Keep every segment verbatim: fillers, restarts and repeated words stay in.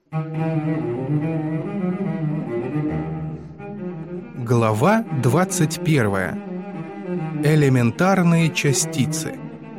Глава двадцать первая. Элементарные частицы.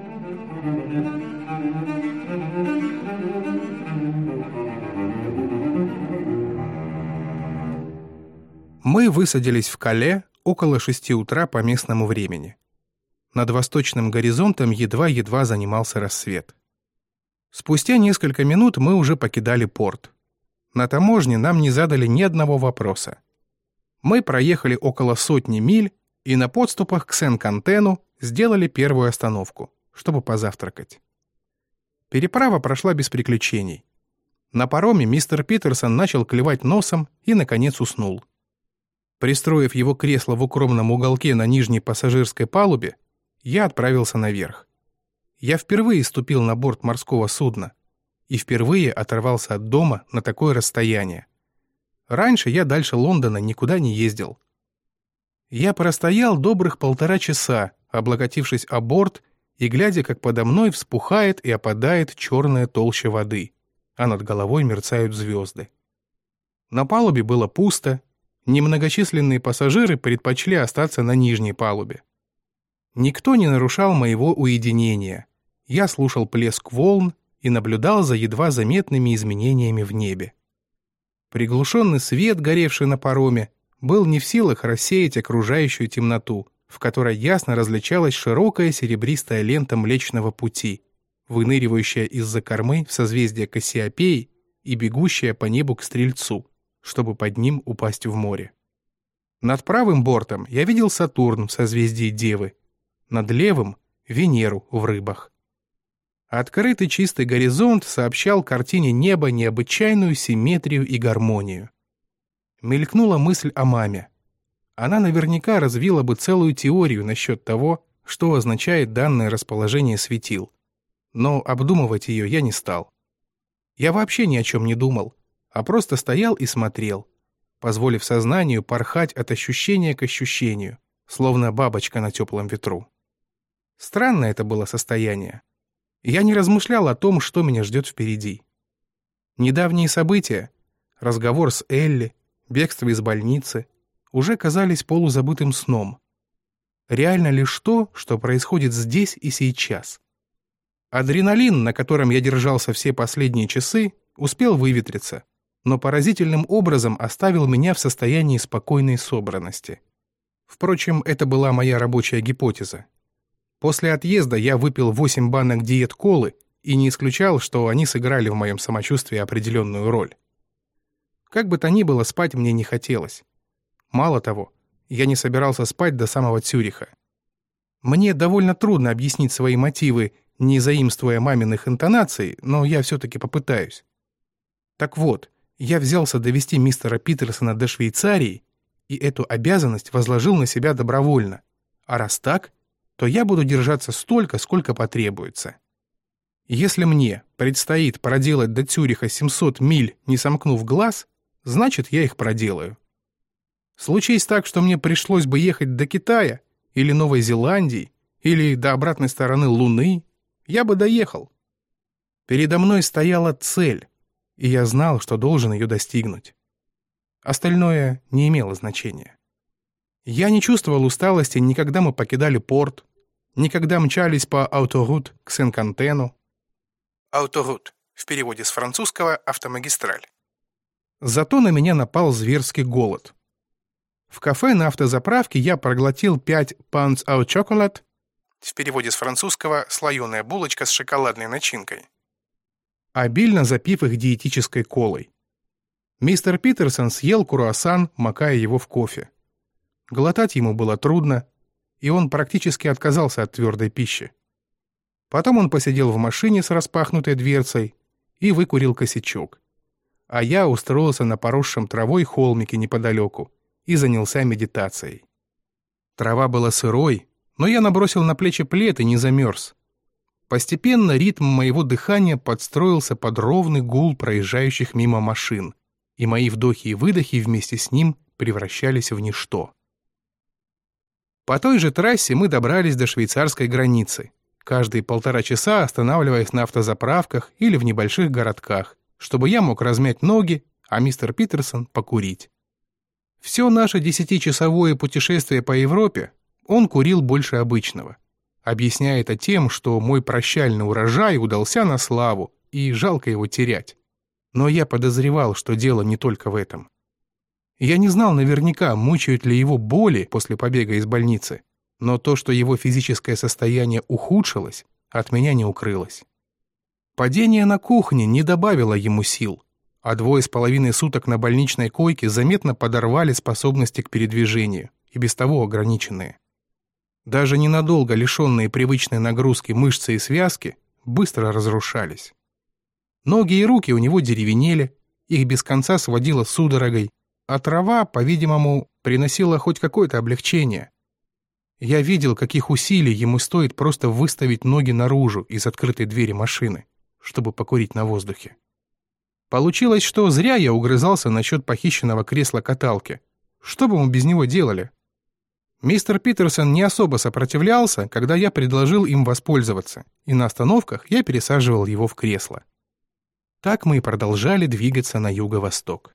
Мы высадились в Кале около шести утра по местному времени. Над восточным горизонтом едва-едва занимался рассвет. Спустя несколько минут мы уже покидали порт. На таможне нам не задали ни одного вопроса. Мы проехали около сотни миль и на подступах к Сен-Кантену сделали первую остановку, чтобы позавтракать. Переправа прошла без приключений. На пароме мистер Питерсон начал клевать носом и, наконец, уснул. Пристроив его кресло в укромном уголке на нижней пассажирской палубе, я отправился наверх. Я впервые ступил на борт морского судна и впервые оторвался от дома на такое расстояние. Раньше я дальше Лондона никуда не ездил. Я простоял добрых полтора часа, облокотившись о борт и глядя, как подо мной вспухает и опадает черная толща воды, а над головой мерцают звезды. На палубе было пусто, немногочисленные пассажиры предпочли остаться на нижней палубе. Никто не нарушал моего уединения. Я слушал плеск волн и наблюдал за едва заметными изменениями в небе. Приглушенный свет, горевший на пароме, был не в силах рассеять окружающую темноту, в которой ясно различалась широкая серебристая лента Млечного Пути, выныривающая из-за кормы в созвездие Кассиопеи и бегущая по небу к Стрельцу, чтобы под ним упасть в море. Над правым бортом я видел Сатурн в созвездии Девы, над левым — Венеру в Рыбах. Открытый чистый горизонт сообщал картине неба необычайную симметрию и гармонию. Мелькнула мысль о маме. Она наверняка развила бы целую теорию насчет того, что означает данное расположение светил. Но обдумывать ее я не стал. Я вообще ни о чем не думал, а просто стоял и смотрел, позволив сознанию порхать от ощущения к ощущению, словно бабочка на теплом ветру. Странное это было состояние. Я не размышлял о том, что меня ждет впереди. Недавние события, разговор с Элли, бегство из больницы, уже казались полузабытым сном. Реально лишь то, что происходит здесь и сейчас. Адреналин, на котором я держался все последние часы, успел выветриться, но поразительным образом оставил меня в состоянии спокойной собранности. Впрочем, это была моя рабочая гипотеза. После отъезда я выпил восемь банок диет-колы и не исключал, что они сыграли в моем самочувствии определенную роль. Как бы то ни было, спать мне не хотелось. Мало того, я не собирался спать до самого Цюриха. Мне довольно трудно объяснить свои мотивы, не заимствуя маминых интонаций, но я все-таки попытаюсь. Так вот, я взялся довести мистера Питерсона до Швейцарии и эту обязанность возложил на себя добровольно. А раз так, то я буду держаться столько, сколько потребуется. Если мне предстоит проделать до Цюриха семьсот миль, не сомкнув глаз, значит, я их проделаю. Случись так, что мне пришлось бы ехать до Китая, или Новой Зеландии, или до обратной стороны Луны, я бы доехал. Передо мной стояла цель, и я знал, что должен ее достигнуть. Остальное не имело значения. Я не чувствовал усталости ни когда мы покидали порт, ни когда мчались по Autoroute к Сен-Кантену. Autoroute, в переводе с французского «автомагистраль». Зато на меня напал зверский голод. В кафе на автозаправке я проглотил пять pounds au chocolat, в переводе с французского «слоеная булочка с шоколадной начинкой», обильно запив их диетической колой. Мистер Питерсон съел круассан, макая его в кофе. Глотать ему было трудно, и он практически отказался от твердой пищи. Потом он посидел в машине с распахнутой дверцей и выкурил косячок. А я устроился на поросшем травой холмике неподалеку и занялся медитацией. Трава была сырой, но я набросил на плечи плед и не замерз. Постепенно ритм моего дыхания подстроился под ровный гул проезжающих мимо машин, и мои вдохи и выдохи вместе с ним превращались в ничто. По той же трассе мы добрались до швейцарской границы, каждые полтора часа останавливаясь на автозаправках или в небольших городках, чтобы я мог размять ноги, а мистер Питерсон покурить. Все наше десятичасовое путешествие по Европе он курил больше обычного, объясняя это тем, что мой прощальный урожай удался на славу, и жалко его терять. Но я подозревал, что дело не только в этом. Я не знал наверняка, мучают ли его боли после побега из больницы, но то, что его физическое состояние ухудшилось, от меня не укрылось. Падение на кухне не добавило ему сил, а двое с половиной суток на больничной койке заметно подорвали способности к передвижению, и без того ограниченные. Даже ненадолго лишенные привычной нагрузки мышцы и связки быстро разрушались. Ноги и руки у него деревенели, их без конца сводило судорогой, а трава, по-видимому, приносила хоть какое-то облегчение. Я видел, каких усилий ему стоит просто выставить ноги наружу из открытой двери машины, чтобы покурить на воздухе. Получилось, что зря я угрызался насчет похищенного кресла-каталки. Что бы мы без него делали? Мистер Питерсон не особо сопротивлялся, когда я предложил им воспользоваться, и на остановках я пересаживал его в кресло. Так мы и продолжали двигаться на юго-восток.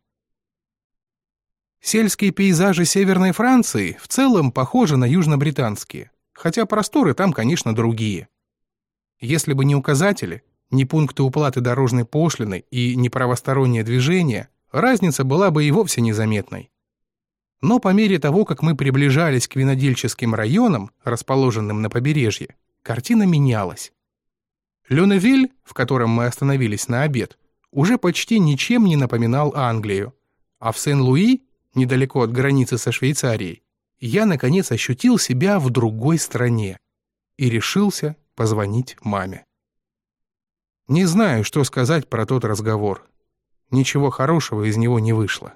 Сельские пейзажи Северной Франции в целом похожи на южно-британские, хотя просторы там, конечно, другие. Если бы не указатели, не пункты уплаты дорожной пошлины и не правостороннее движение, разница была бы и вовсе незаметной. Но по мере того, как мы приближались к винодельческим районам, расположенным на побережье, картина менялась. Люневиль, в котором мы остановились на обед, уже почти ничем не напоминал Англию, а в Сен-Луи, недалеко от границы со Швейцарией, я, наконец, ощутил себя в другой стране и решился позвонить маме. Не знаю, что сказать про тот разговор. Ничего хорошего из него не вышло.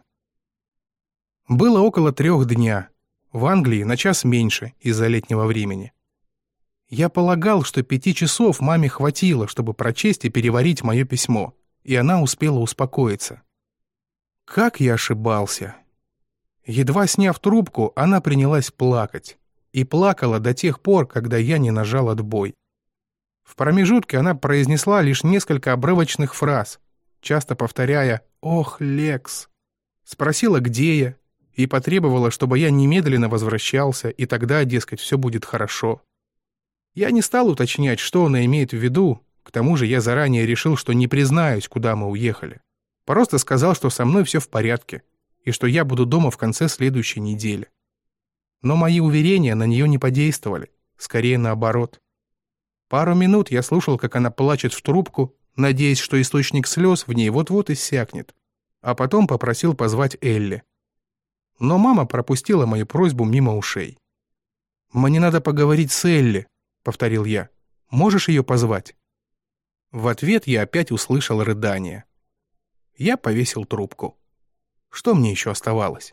Было около трех дня, в Англии на час меньше из-за летнего времени. Я полагал, что пяти часов маме хватило, чтобы прочесть и переварить мое письмо, и она успела успокоиться. Как я ошибался. Едва сняв трубку, она принялась плакать. И плакала до тех пор, когда я не нажал отбой. В промежутке она произнесла лишь несколько обрывочных фраз, часто повторяя «Ох, Лекс!», спросила, где я, и потребовала, чтобы я немедленно возвращался, и тогда, дескать, все будет хорошо. Я не стал уточнять, что она имеет в виду, к тому же я заранее решил, что не признаюсь, куда мы уехали. Просто сказал, что со мной все в порядке, и что я буду дома в конце следующей недели. Но мои уверения на нее не подействовали, скорее наоборот. Пару минут я слушал, как она плачет в трубку, надеясь, что источник слез в ней вот-вот иссякнет, а потом попросил позвать Элли. Но мама пропустила мою просьбу мимо ушей. «Мне надо поговорить с Элли», — повторил я. «Можешь ее позвать?» В ответ я опять услышал рыдание. Я повесил трубку. Что мне еще оставалось?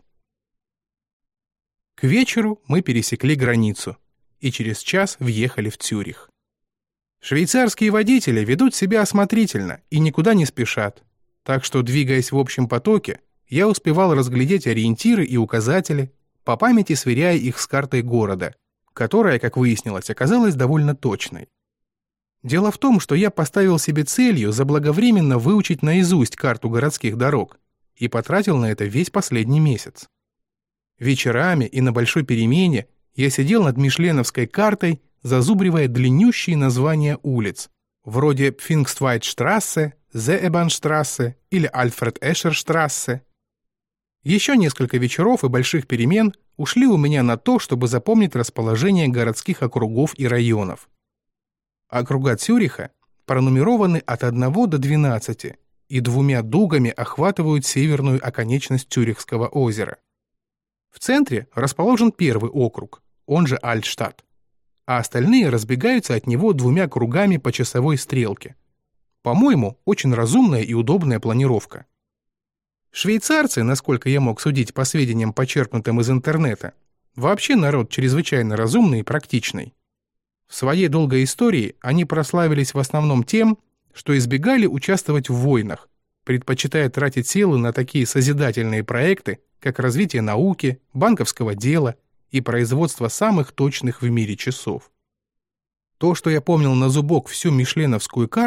К вечеру мы пересекли границу и через час въехали в Цюрих. Швейцарские водители ведут себя осмотрительно и никуда не спешат, так что, двигаясь в общем потоке, я успевал разглядеть ориентиры и указатели, по памяти сверяя их с картой города, которая, как выяснилось, оказалась довольно точной. Дело в том, что я поставил себе целью заблаговременно выучить наизусть карту городских дорог и потратил на это весь последний месяц. Вечерами и на большой перемене я сидел над мишленовской картой, зазубривая длиннющие названия улиц, вроде Пфингствайтштрассе, Зеэбанштрассе или Альфред-Эшерштрассе. Еще несколько вечеров и больших перемен ушли у меня на то, чтобы запомнить расположение городских округов и районов. Округа Цюриха пронумерованы от одного до двенадцати и двумя дугами охватывают северную оконечность Цюрихского озера. В центре расположен первый округ, он же Альтштадт, а остальные разбегаются от него двумя кругами по часовой стрелке. По-моему, очень разумная и удобная планировка. Швейцарцы, насколько я мог судить по сведениям, почерпнутым из интернета, вообще народ чрезвычайно разумный и практичный. В своей долгой истории они прославились в основном тем, что избегали участвовать в войнах, предпочитая тратить силы на такие созидательные проекты, как развитие науки, банковского дела и производство самых точных в мире часов. То, что я помнил на зубок всю мишленовскую карту,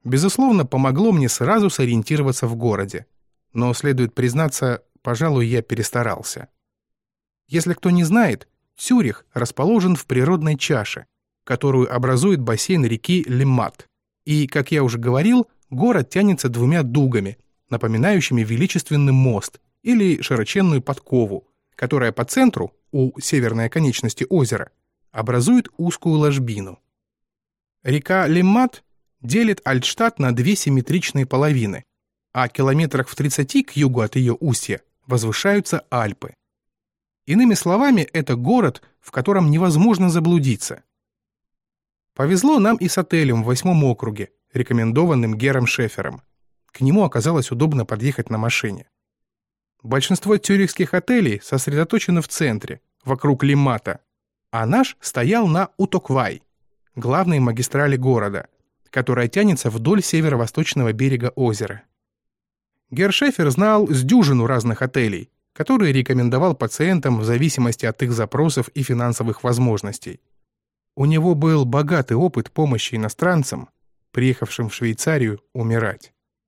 безусловно, помогло мне сразу сориентироваться в городе. Но, следует признаться, пожалуй, я перестарался. Если кто не знает, Цюрих расположен в природной чаше, которую образует бассейн реки Лиммат. И, как я уже говорил, город тянется двумя дугами, напоминающими величественный мост или широченную подкову, которая по центру, у северной оконечности озера, образует узкую ложбину. Река Лиммат делит Альтштадт на две симметричные половины, а километрах в тридцати к югу от ее устья возвышаются Альпы. Иными словами, это город, в котором невозможно заблудиться. Повезло нам и с отелем в восьмом округе, рекомендованным Гером Шефером. К нему оказалось удобно подъехать на машине. Большинство цюрихских отелей сосредоточено в центре, вокруг Лиммата, а наш стоял на Утоквай, главной магистрали города, которая тянется вдоль северо-восточного берега озера. Гер Шефер знал с дюжину разных отелей, которые рекомендовал пациентам в зависимости от их запросов и финансовых возможностей. У него был богатый опыт помощи иностранцам, приехавшим в Швейцарию умирать.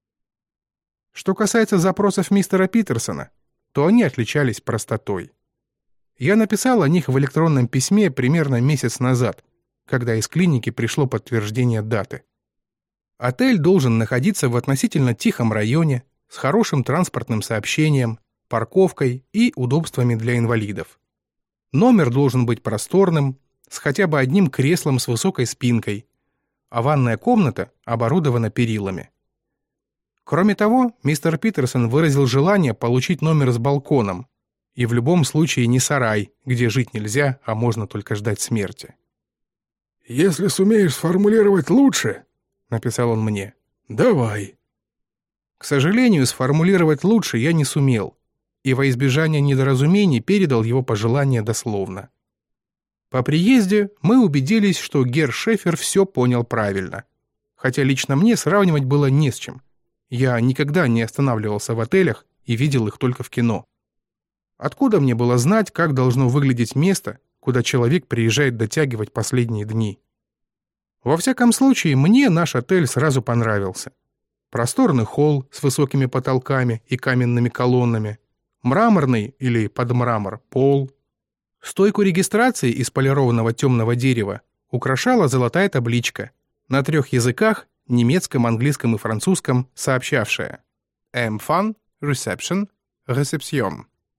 Что касается запросов мистера Питерсона, то они отличались простотой. Я написал о них в электронном письме примерно месяц назад, когда из клиники пришло подтверждение даты. Отель должен находиться в относительно тихом районе, с хорошим транспортным сообщением, парковкой и удобствами для инвалидов. Номер должен быть просторным, с хотя бы одним креслом с высокой спинкой, а ванная комната оборудована перилами. Кроме того, мистер Питерсон выразил желание получить номер с балконом, и в любом случае не сарай, где жить нельзя, а можно только ждать смерти. «Если сумеешь сформулировать лучше, — написал он мне, — давай». К сожалению, сформулировать лучше я не сумел, и во избежание недоразумений передал его пожелание дословно. По приезде мы убедились, что Гер Шефер все понял правильно, хотя лично мне сравнивать было не с чем. Я никогда не останавливался в отелях и видел их только в кино. Откуда мне было знать, как должно выглядеть место, куда человек приезжает дотягивать последние дни? Во всяком случае, мне наш отель сразу понравился. Просторный холл с высокими потолками и каменными колоннами, мраморный или под мрамор пол. Стойку регистрации из полированного темного дерева украшала золотая табличка на трех языках, немецком, английском и французском, сообщавшая «Empfang, Reception, Reception».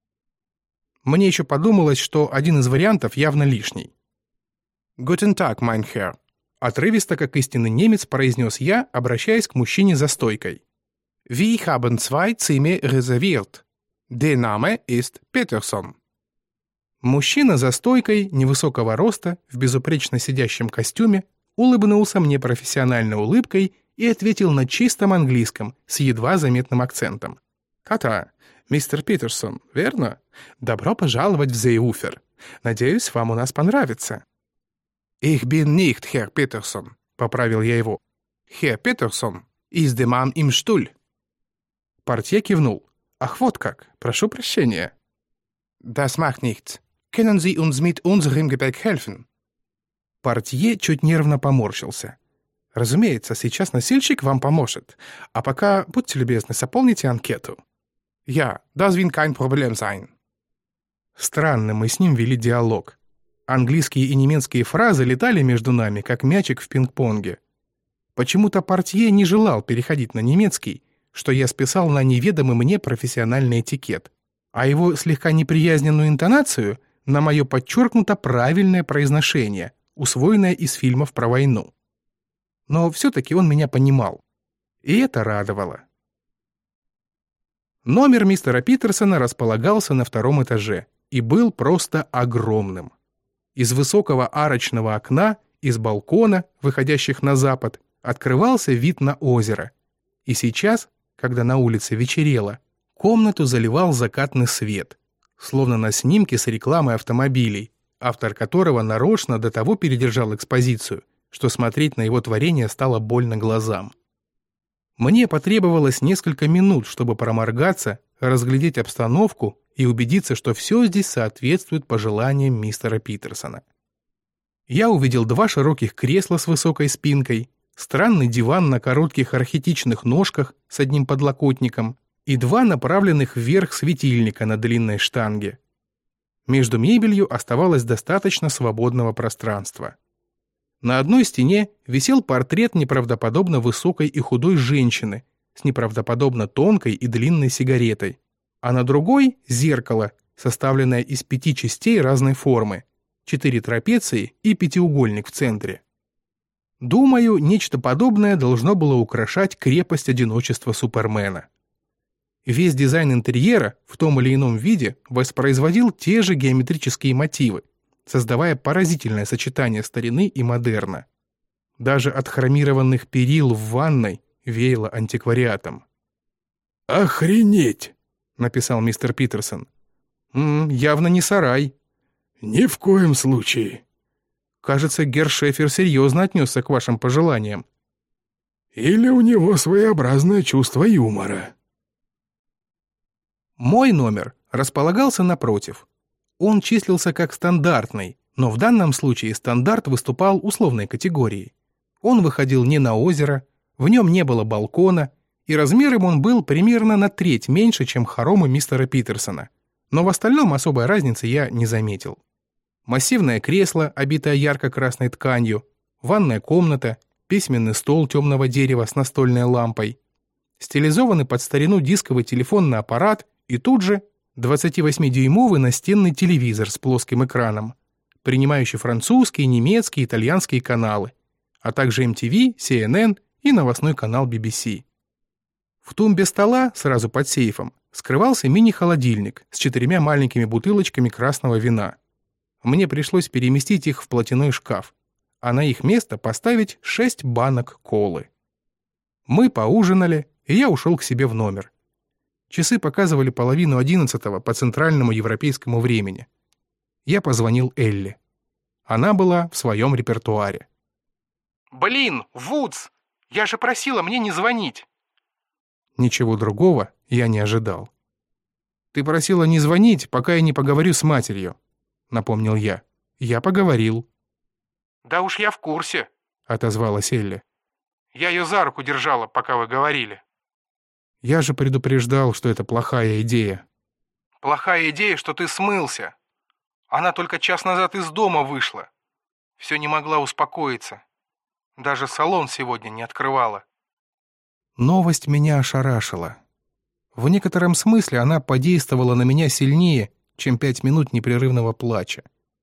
Мне еще подумалось, что один из вариантов явно лишний. «Guten Tag, mein Herr», отрывисто, как истинный немец, произнес я, обращаясь к мужчине за стойкой. «Wir haben zwei Zimmer reserviert. Der Name ist Peterson». Мужчина за стойкой, невысокого роста, в безупречно сидящем костюме, улыбнулся мне профессиональной улыбкой и ответил на чистом английском с едва заметным акцентом. «Ката, мистер Питерсон, верно? Добро пожаловать в Зеуфер. Надеюсь, вам у нас понравится». «Ich bin nicht Herr Peterson», — поправил я его. «Herr Peterson ist der Mann im Stuhl». Портье кивнул. «Ах, вот как, прошу прощения». «Das macht nichts. Können Sie uns mit unserem Gepäck helfen?» Портье чуть нервно поморщился. «Разумеется, сейчас носильщик вам поможет. А пока, будьте любезны, заполните анкету». «Ja, das wird kein Problem sein». Странно, мы с ним вели диалог. Английские и немецкие фразы летали между нами, как мячик в пинг-понге. Почему-то портье не желал переходить на немецкий, что я списал на неведомый мне профессиональный этикет, а его слегка неприязненную интонацию — на мое подчеркнуто правильное произношение, усвоенное из фильмов про войну. Но все-таки он меня понимал. И это радовало. Номер мистера Питерсона располагался на втором этаже и был просто огромным. Из высокого арочного окна, из балкона, выходящих на запад, открывался вид на озеро. И сейчас, когда на улице вечерело, комнату заливал закатный свет, словно на снимке с рекламой автомобилей, автор которого нарочно до того передержал экспозицию, что смотреть на его творение стало больно глазам. Мне потребовалось несколько минут, чтобы проморгаться, разглядеть обстановку и убедиться, что все здесь соответствует пожеланиям мистера Питерсона. Я увидел два широких кресла с высокой спинкой, странный диван на коротких архетичных ножках с одним подлокотником и два направленных вверх светильника на длинной штанге. Между мебелью оставалось достаточно свободного пространства. На одной стене висел портрет неправдоподобно высокой и худой женщины с неправдоподобно тонкой и длинной сигаретой, а на другой — зеркало, составленное из пяти частей разной формы, четыре трапеции и пятиугольник в центре. Думаю, нечто подобное должно было украшать крепость одиночества Супермена. Весь дизайн интерьера в том или ином виде воспроизводил те же геометрические мотивы, создавая поразительное сочетание старины и модерна. Даже от хромированных перил в ванной веяло антиквариатом. «Охренеть!» — написал мистер Питерсон. «М-м, явно не сарай». «Ни в коем случае». «Кажется, герр Шефер серьезно отнесся к вашим пожеланиям». «Или у него своеобразное чувство юмора». Мой номер располагался напротив. Он числился как стандартный, но в данном случае стандарт выступал условной категорией. Он выходил не на озеро, в нем не было балкона, и размером он был примерно на треть меньше, чем хоромы мистера Питерсона. Но в остальном особой разницы я не заметил. Массивное кресло, обитое ярко-красной тканью, ванная комната, письменный стол темного дерева с настольной лампой, стилизованный под старину дисковый телефонный аппарат и тут же двадцативосьмидюймовый настенный телевизор с плоским экраном, принимающий французские, немецкие, итальянские каналы, а также эм ти ви, си эн эн и новостной канал би би си. В тумбе стола, сразу под сейфом, скрывался мини-холодильник с четырьмя маленькими бутылочками красного вина. Мне пришлось переместить их в платяной шкаф, а на их место поставить шесть банок колы. Мы поужинали, и я ушел к себе в номер. Часы показывали половину одиннадцатого по центральному европейскому времени. Я позвонил Элли. Она была в своем репертуаре. «Блин, Вудс, я же просила мне не звонить!» Ничего другого я не ожидал. «Ты просила не звонить, пока я не поговорю с матерью», — напомнил я. «Я поговорил». «Да уж я в курсе», — отозвалась Элли. «Я ее за руку держала, пока вы говорили». «Я же предупреждал, что это плохая идея». «Плохая идея, что ты смылся. Она только час назад из дома вышла. Все не могла успокоиться. Даже салон сегодня не открывала». Новость меня ошарашила. В некотором смысле она подействовала на меня сильнее, чем пять минут непрерывного плача.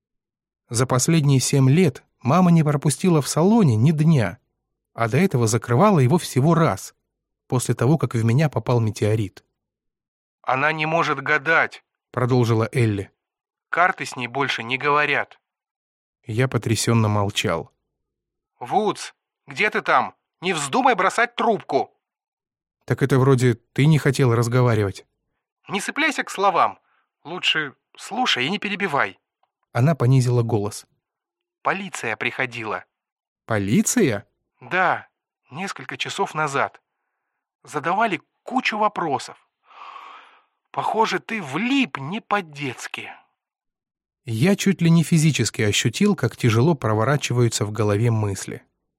За последние семь лет мама не пропустила в салоне ни дня, а до этого закрывала его всего раз, после того, как в меня попал метеорит. «Она не может гадать», — продолжила Элли. «Карты с ней больше не говорят». Я потрясенно молчал. «Вудс, где ты там? Не вздумай бросать трубку!» «Так это вроде ты не хотел разговаривать». «Не цепляйся к словам. Лучше слушай и не перебивай». Она понизила голос. «Полиция приходила». «Полиция?» «Да, несколько часов назад. Задавали кучу вопросов. Похоже, ты влип не по-детски». Я чуть ли не физически ощутил, как тяжело проворачиваются в голове мысли.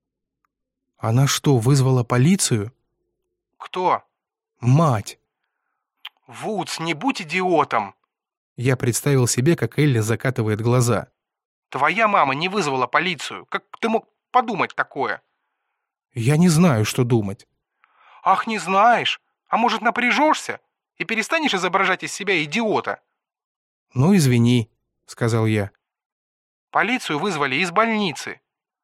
«Она что, вызвала полицию?» «Кто?» «Мать». «Вудс, не будь идиотом!» Я представил себе, как Элли закатывает глаза. «Твоя мама не вызвала полицию. Как ты мог подумать такое?» «Я не знаю, что думать». «Ах, не знаешь? А может, напряжешься и перестанешь изображать из себя идиота?» «Ну, извини», — сказал я. «Полицию вызвали из больницы».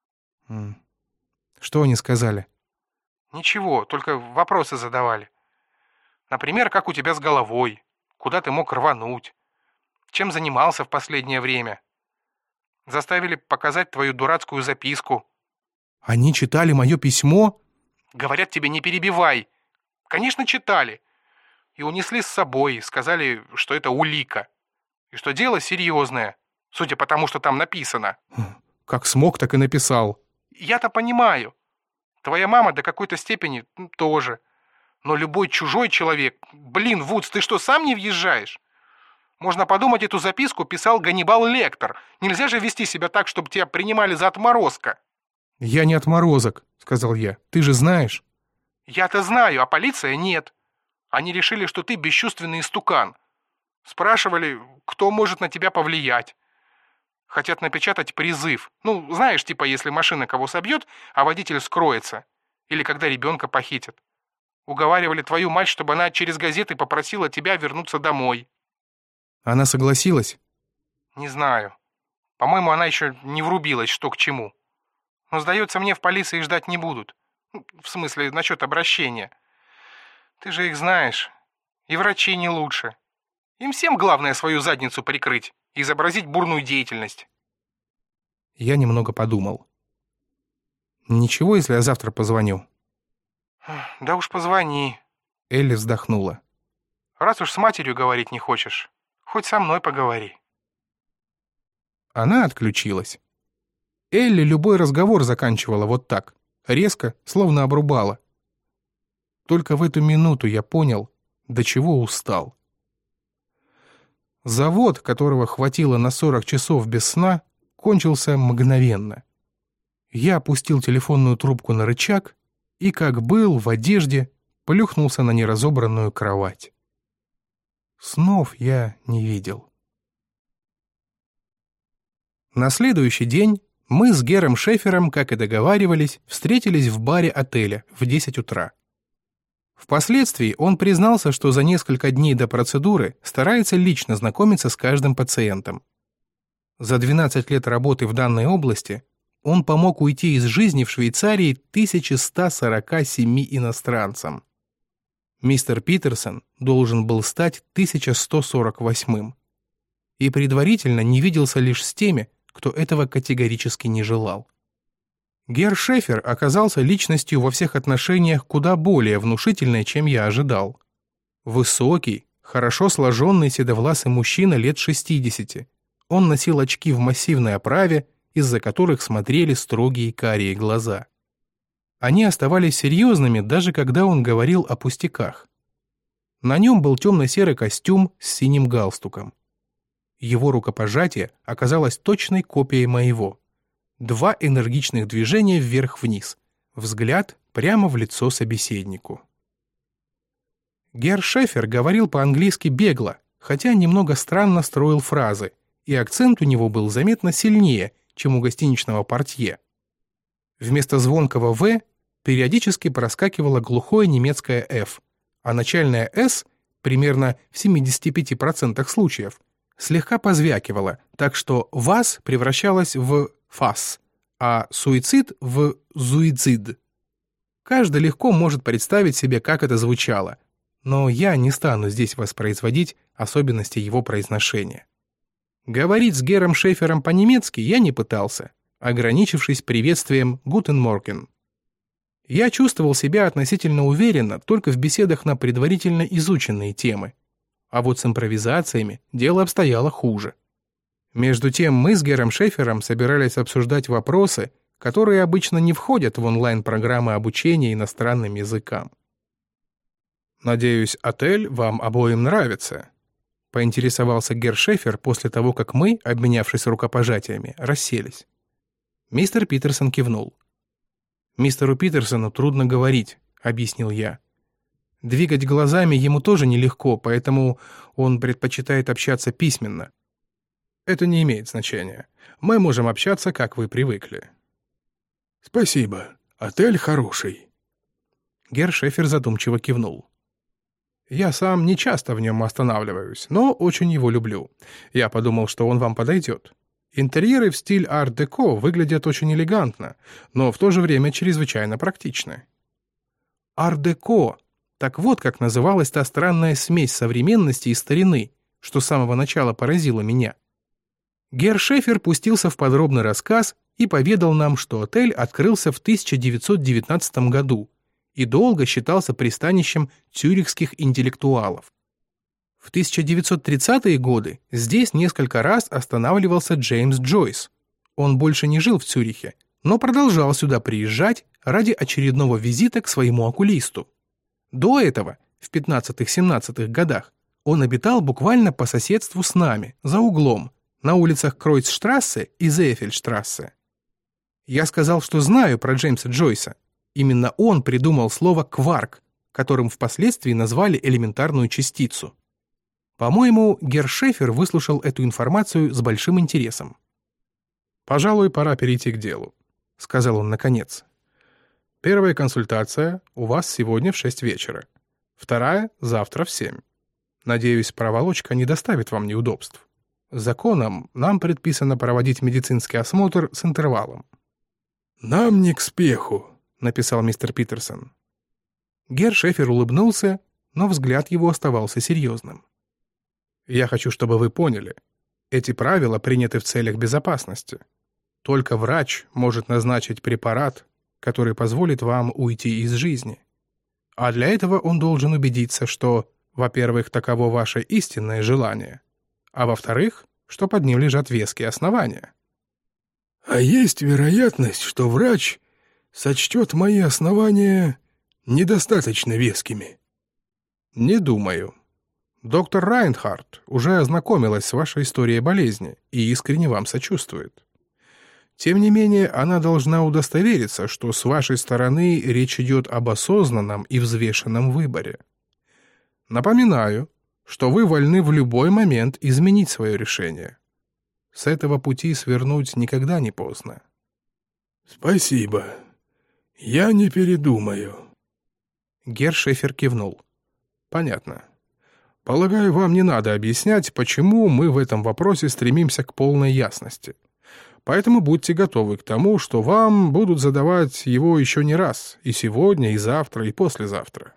«Что они сказали?» «Ничего, только вопросы задавали. Например, как у тебя с головой, куда ты мог рвануть, чем занимался в последнее время. Заставили показать твою дурацкую записку». «Они читали мое письмо?» «Говорят тебе, не перебивай». «Конечно, читали. И унесли с собой, сказали, что это улика. И что дело серьезное, судя по тому, что там написано». «Как смог, так и написал». «Я-то понимаю. Твоя мама до какой-то степени тоже. Но любой чужой человек... Блин, Вудс, ты что, сам не въезжаешь? Можно подумать, эту записку писал Ганнибал Лектор. Нельзя же вести себя так, чтобы тебя принимали за отморозка». «Я не отморозок», — сказал я. «Ты же знаешь». «Я-то знаю, а полиция нет. Они решили, что ты бесчувственный истукан. Спрашивали, кто может на тебя повлиять. Хотят напечатать призыв. Ну, знаешь, типа, если машина кого собьет, а водитель скроется. Или когда ребенка похитят. Уговаривали твою мать, чтобы она через газеты попросила тебя вернуться домой». «Она согласилась?» «Не знаю. По-моему, она еще не врубилась, что к чему. Но, сдается мне, в полиции ждать не будут. В смысле, насчет обращения. Ты же их знаешь. И врачи не лучше. Им всем главное свою задницу прикрыть и изобразить бурную деятельность». Я немного подумал. «Ничего, если я завтра позвоню?» «Да уж позвони». Элли вздохнула. «Раз уж с матерью говорить не хочешь, хоть со мной поговори». Она отключилась. Элли любой разговор заканчивала вот так, резко, словно обрубала. Только в эту минуту я понял, до чего устал. Завод, которого хватило на сорок часов без сна, кончился мгновенно. Я опустил телефонную трубку на рычаг и, как был, в одежде, плюхнулся на неразобранную кровать. Снов я не видел. На следующий день мы с Гером Шефером, как и договаривались, встретились в баре отеля в десять утра. Впоследствии он признался, что за несколько дней до процедуры старается лично знакомиться с каждым пациентом. За двенадцать лет работы в данной области он помог уйти из жизни в Швейцарии тысяча сто сорока семи иностранцам. Мистер Питерсон должен был стать тысяча сто сорок восьмым. И предварительно не виделся лишь с теми, кто этого категорически не желал. Гер Шефер оказался личностью во всех отношениях куда более внушительной, чем я ожидал. Высокий, хорошо сложенный седовласый мужчина лет шестидесяти. Он носил очки в массивной оправе, из-за которых смотрели строгие карие глаза. Они оставались серьезными, даже когда он говорил о пустяках. На нем был темно-серый костюм с синим галстуком. Его рукопожатие оказалось точной копией моего. Два энергичных движения вверх-вниз, взгляд прямо в лицо собеседнику. Гер Шефер говорил по-английски бегло, хотя немного странно строил фразы, и акцент у него был заметно сильнее, чем у гостиничного портье. Вместо звонкого «В» периодически проскакивало глухое немецкое «Ф», а начальное «С» примерно в семидесяти пяти процентах случаев слегка позвякивало, так что «вас» превращалось в «фас», а «суицид» в «зуицид». Каждый легко может представить себе, как это звучало, но я не стану здесь воспроизводить особенности его произношения. Говорить с Гером Шефером по-немецки я не пытался, ограничившись приветствием «Гутен Морген». Я чувствовал себя относительно уверенно только в беседах на предварительно изученные темы, а вот с импровизациями дело обстояло хуже. Между тем мы с Гером Шефером собирались обсуждать вопросы, которые обычно не входят в онлайн-программы обучения иностранным языкам. «Надеюсь, отель вам обоим нравится», — поинтересовался Гер Шефер после того, как мы, обменявшись рукопожатиями, расселись. Мистер Питерсон кивнул. «Мистеру Питерсону трудно говорить», — объяснил я. «Двигать глазами ему тоже нелегко, поэтому он предпочитает общаться письменно». «Это не имеет значения. Мы можем общаться, как вы привыкли». «Спасибо. Отель хороший». Гер Шефер задумчиво кивнул. «Я сам не часто в нем останавливаюсь, но очень его люблю. Я подумал, что он вам подойдет. Интерьеры в стиль арт-деко выглядят очень элегантно, но в то же время чрезвычайно практичны». «Арт-деко! Так вот как называлась та странная смесь современности и старины, что с самого начала поразила меня». Гер Шефер пустился в подробный рассказ и поведал нам, что отель открылся в тысяча девятьсот девятнадцатом году и долго считался пристанищем цюрихских интеллектуалов. В тысяча девятьсот тридцатые годы здесь несколько раз останавливался Джеймс Джойс. Он больше не жил в Цюрихе, но продолжал сюда приезжать ради очередного визита к своему окулисту. До этого, в пятнадцатых-семнадцатых годах, он обитал буквально по соседству с нами, за углом, на улицах Кройцштрассе и Зеефельдштрассе. Я сказал, что знаю про Джеймса Джойса. Именно он придумал слово «кварк», которым впоследствии назвали элементарную частицу. По-моему, герр Шефер выслушал эту информацию с большим интересом. «Пожалуй, пора перейти к делу», — сказал он наконец. «Первая консультация у вас сегодня в шесть вечера. Вторая — завтра в семь. Надеюсь, проволочка не доставит вам неудобств. Законом нам предписано проводить медицинский осмотр с интервалом». «Нам не к спеху», — написал мистер Питерсон. Герр Шефер улыбнулся, но взгляд его оставался серьезным. «Я хочу, чтобы вы поняли, эти правила приняты в целях безопасности. Только врач может назначить препарат, который позволит вам уйти из жизни. А для этого он должен убедиться, что, во-первых, таково ваше истинное желание, а во-вторых, что под ним лежат веские основания». «А есть вероятность, что врач сочтет мои основания недостаточно вескими?» «Не думаю. Доктор Райнхард уже ознакомилась с вашей историей болезни и искренне вам сочувствует. Тем не менее, она должна удостовериться, что с вашей стороны речь идет об осознанном и взвешенном выборе. Напоминаю, что вы вольны в любой момент изменить свое решение. С этого пути свернуть никогда не поздно». «Спасибо. Я не передумаю». Герр Шефер кивнул. «Понятно. Полагаю, вам не надо объяснять, почему мы в этом вопросе стремимся к полной ясности. Поэтому будьте готовы к тому, что вам будут задавать его еще не раз, и сегодня, и завтра, и послезавтра».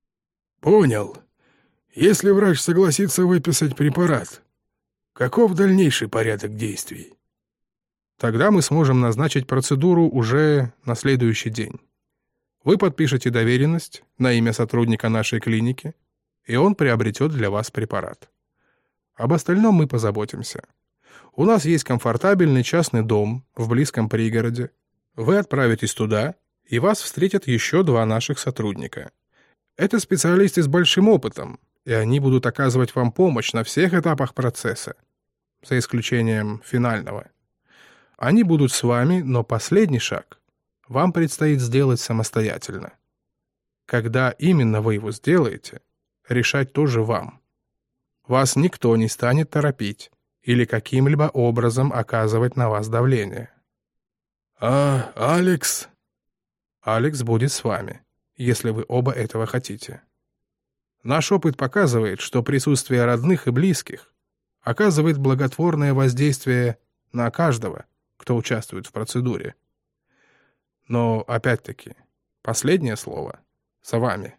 «Понял. Если врач согласится выписать препарат, каков дальнейший порядок действий?» «Тогда мы сможем назначить процедуру уже на следующий день. Вы подпишете доверенность на имя сотрудника нашей клиники, и он приобретет для вас препарат. Об остальном мы позаботимся. У нас есть комфортабельный частный дом в близком пригороде. Вы отправитесь туда, и вас встретят еще два наших сотрудника. Это специалисты с большим опытом, и они будут оказывать вам помощь на всех этапах процесса, за исключением финального. Они будут с вами, но последний шаг вам предстоит сделать самостоятельно. Когда именно вы его сделаете, решать тоже вам. Вас никто не станет торопить или каким-либо образом оказывать на вас давление». «А Алекс?» «Алекс будет с вами, если вы оба этого хотите. Наш опыт показывает, что присутствие родных и близких оказывает благотворное воздействие на каждого, кто участвует в процедуре. Но, опять-таки, последнее слово за вами».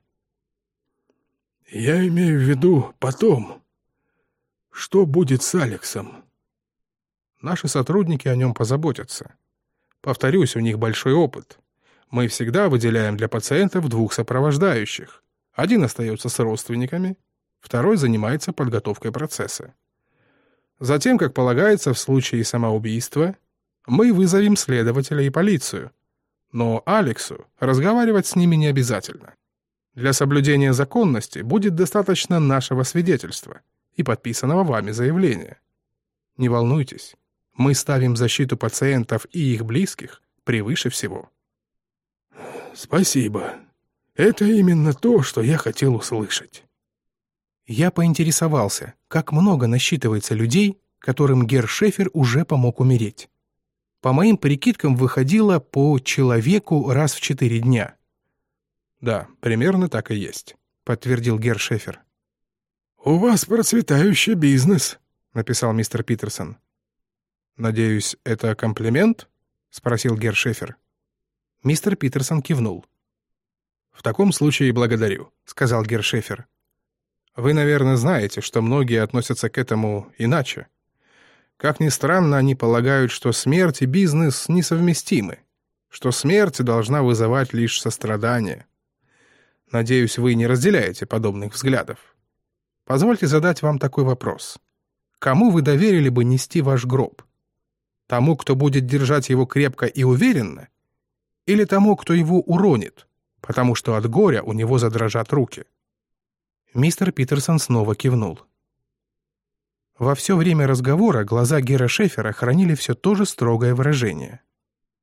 «Я имею в виду потом. Что будет с Алексом?» «Наши сотрудники о нем позаботятся. Повторюсь, у них большой опыт. Мы всегда выделяем для пациентов двух сопровождающих. Один остается с родственниками, второй занимается подготовкой процесса. Затем, как полагается в случае самоубийства, мы вызовем следователя и полицию. Но Алексу разговаривать с ними не обязательно. Для соблюдения законности будет достаточно нашего свидетельства и подписанного вами заявления. Не волнуйтесь, мы ставим защиту пациентов и их близких превыше всего». «Спасибо. Это именно то, что я хотел услышать». Я поинтересовался, как много насчитывается людей, которым герр Шефер уже помог умереть. По моим прикидкам, выходило по человеку раз в четыре дня. «Да, примерно так и есть», — подтвердил герр Шефер. «У вас процветающий бизнес», — написал мистер Питерсон. «Надеюсь, это комплимент?» — спросил герр Шефер. Мистер Питерсон кивнул. «В таком случае благодарю», — сказал герр Шефер. «Вы, наверное, знаете, что многие относятся к этому иначе. Как ни странно, они полагают, что смерть и бизнес несовместимы, что смерть должна вызывать лишь сострадание. Надеюсь, вы не разделяете подобных взглядов. Позвольте задать вам такой вопрос. Кому вы доверили бы нести ваш гроб? Тому, кто будет держать его крепко и уверенно? Или тому, кто его уронит, потому что от горя у него задрожат руки?» Мистер Питерсон снова кивнул. Во все время разговора глаза герра Шефера хранили все то же строгое выражение.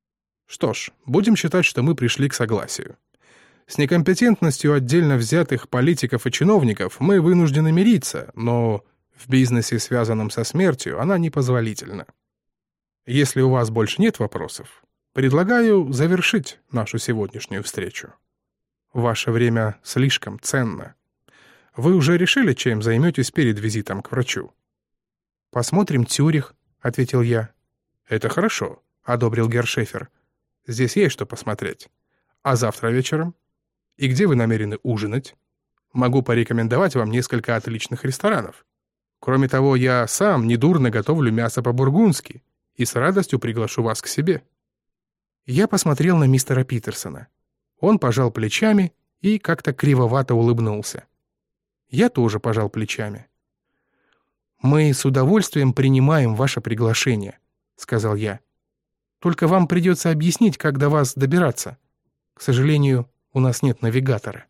Что ж, будем считать, что мы пришли к согласию. С некомпетентностью отдельно взятых политиков и чиновников мы вынуждены мириться, но в бизнесе, связанном со смертью, она непозволительна. Если у вас больше нет вопросов, предлагаю завершить нашу сегодняшнюю встречу. Ваше время слишком ценно. Вы уже решили, чем займетесь перед визитом к врачу? «Посмотрим Цюрих», — ответил я. «Это хорошо», — одобрил Гершефер. «Здесь есть что посмотреть. А завтра вечером? И где вы намерены ужинать? Могу порекомендовать вам несколько отличных ресторанов. Кроме того, я сам недурно готовлю мясо по-бургундски и с радостью приглашу вас к себе». Я посмотрел на мистера Питерсона. Он пожал плечами и как-то кривовато улыбнулся. Я тоже пожал плечами. «Мы с удовольствием принимаем ваше приглашение», — сказал я. «Только вам придется объяснить, как до вас добираться. К сожалению, у нас нет навигатора».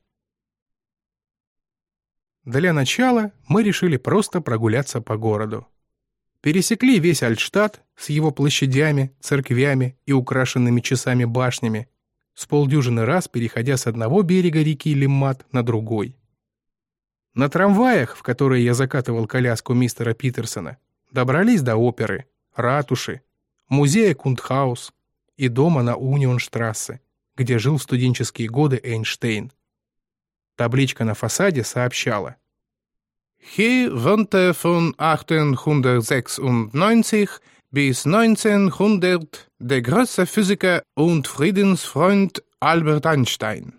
Для начала мы решили просто прогуляться по городу. Пересекли весь Альтштадт с его площадями, церквями и украшенными часами башнями, с полдюжины раз переходя с одного берега реки Лиммат на другой. На трамваях, в которые я закатывал коляску мистера Питерсона, добрались до оперы, ратуши, музея Кунтхаус и дома на Унионштрассе, где жил в студенческие годы Эйнштейн. Табличка на фасаде сообщала: «Hier wohnte von achtzehnhundertsechsundneunzig bis neunzehnhundert der große Physiker und Friedensfreund Albert Einstein».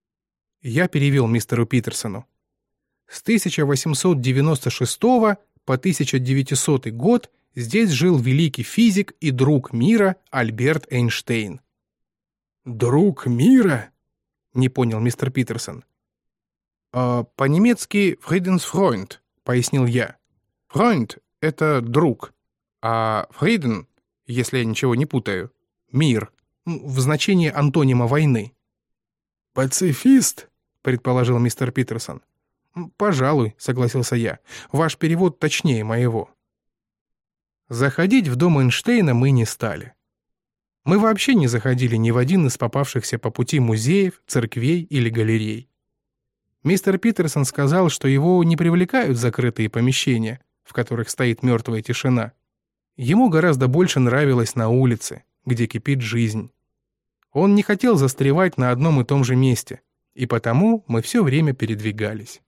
Я перевел мистеру Питерсону. С тысяча восемьсот девяносто шестого по тысяча девятисотый год здесь жил великий физик и друг мира Альберт Эйнштейн. «Друг мира?» — не понял мистер Питерсон. «А, по-немецки «Friedensfreund», — пояснил я. «Freund» — это друг, а «Frieden», если я ничего не путаю, мир, в значении антонима войны. «Пацифист?» — предположил мистер Питерсон. «Пожалуй», — согласился я. «Ваш перевод точнее моего». Заходить в дом Эйнштейна мы не стали. Мы вообще не заходили ни в один из попавшихся по пути музеев, церквей или галерей. Мистер Питерсон сказал, что его не привлекают закрытые помещения, в которых стоит мертвая тишина. Ему гораздо больше нравилось на улице, где кипит жизнь. Он не хотел застревать на одном и том же месте, и потому мы все время передвигались.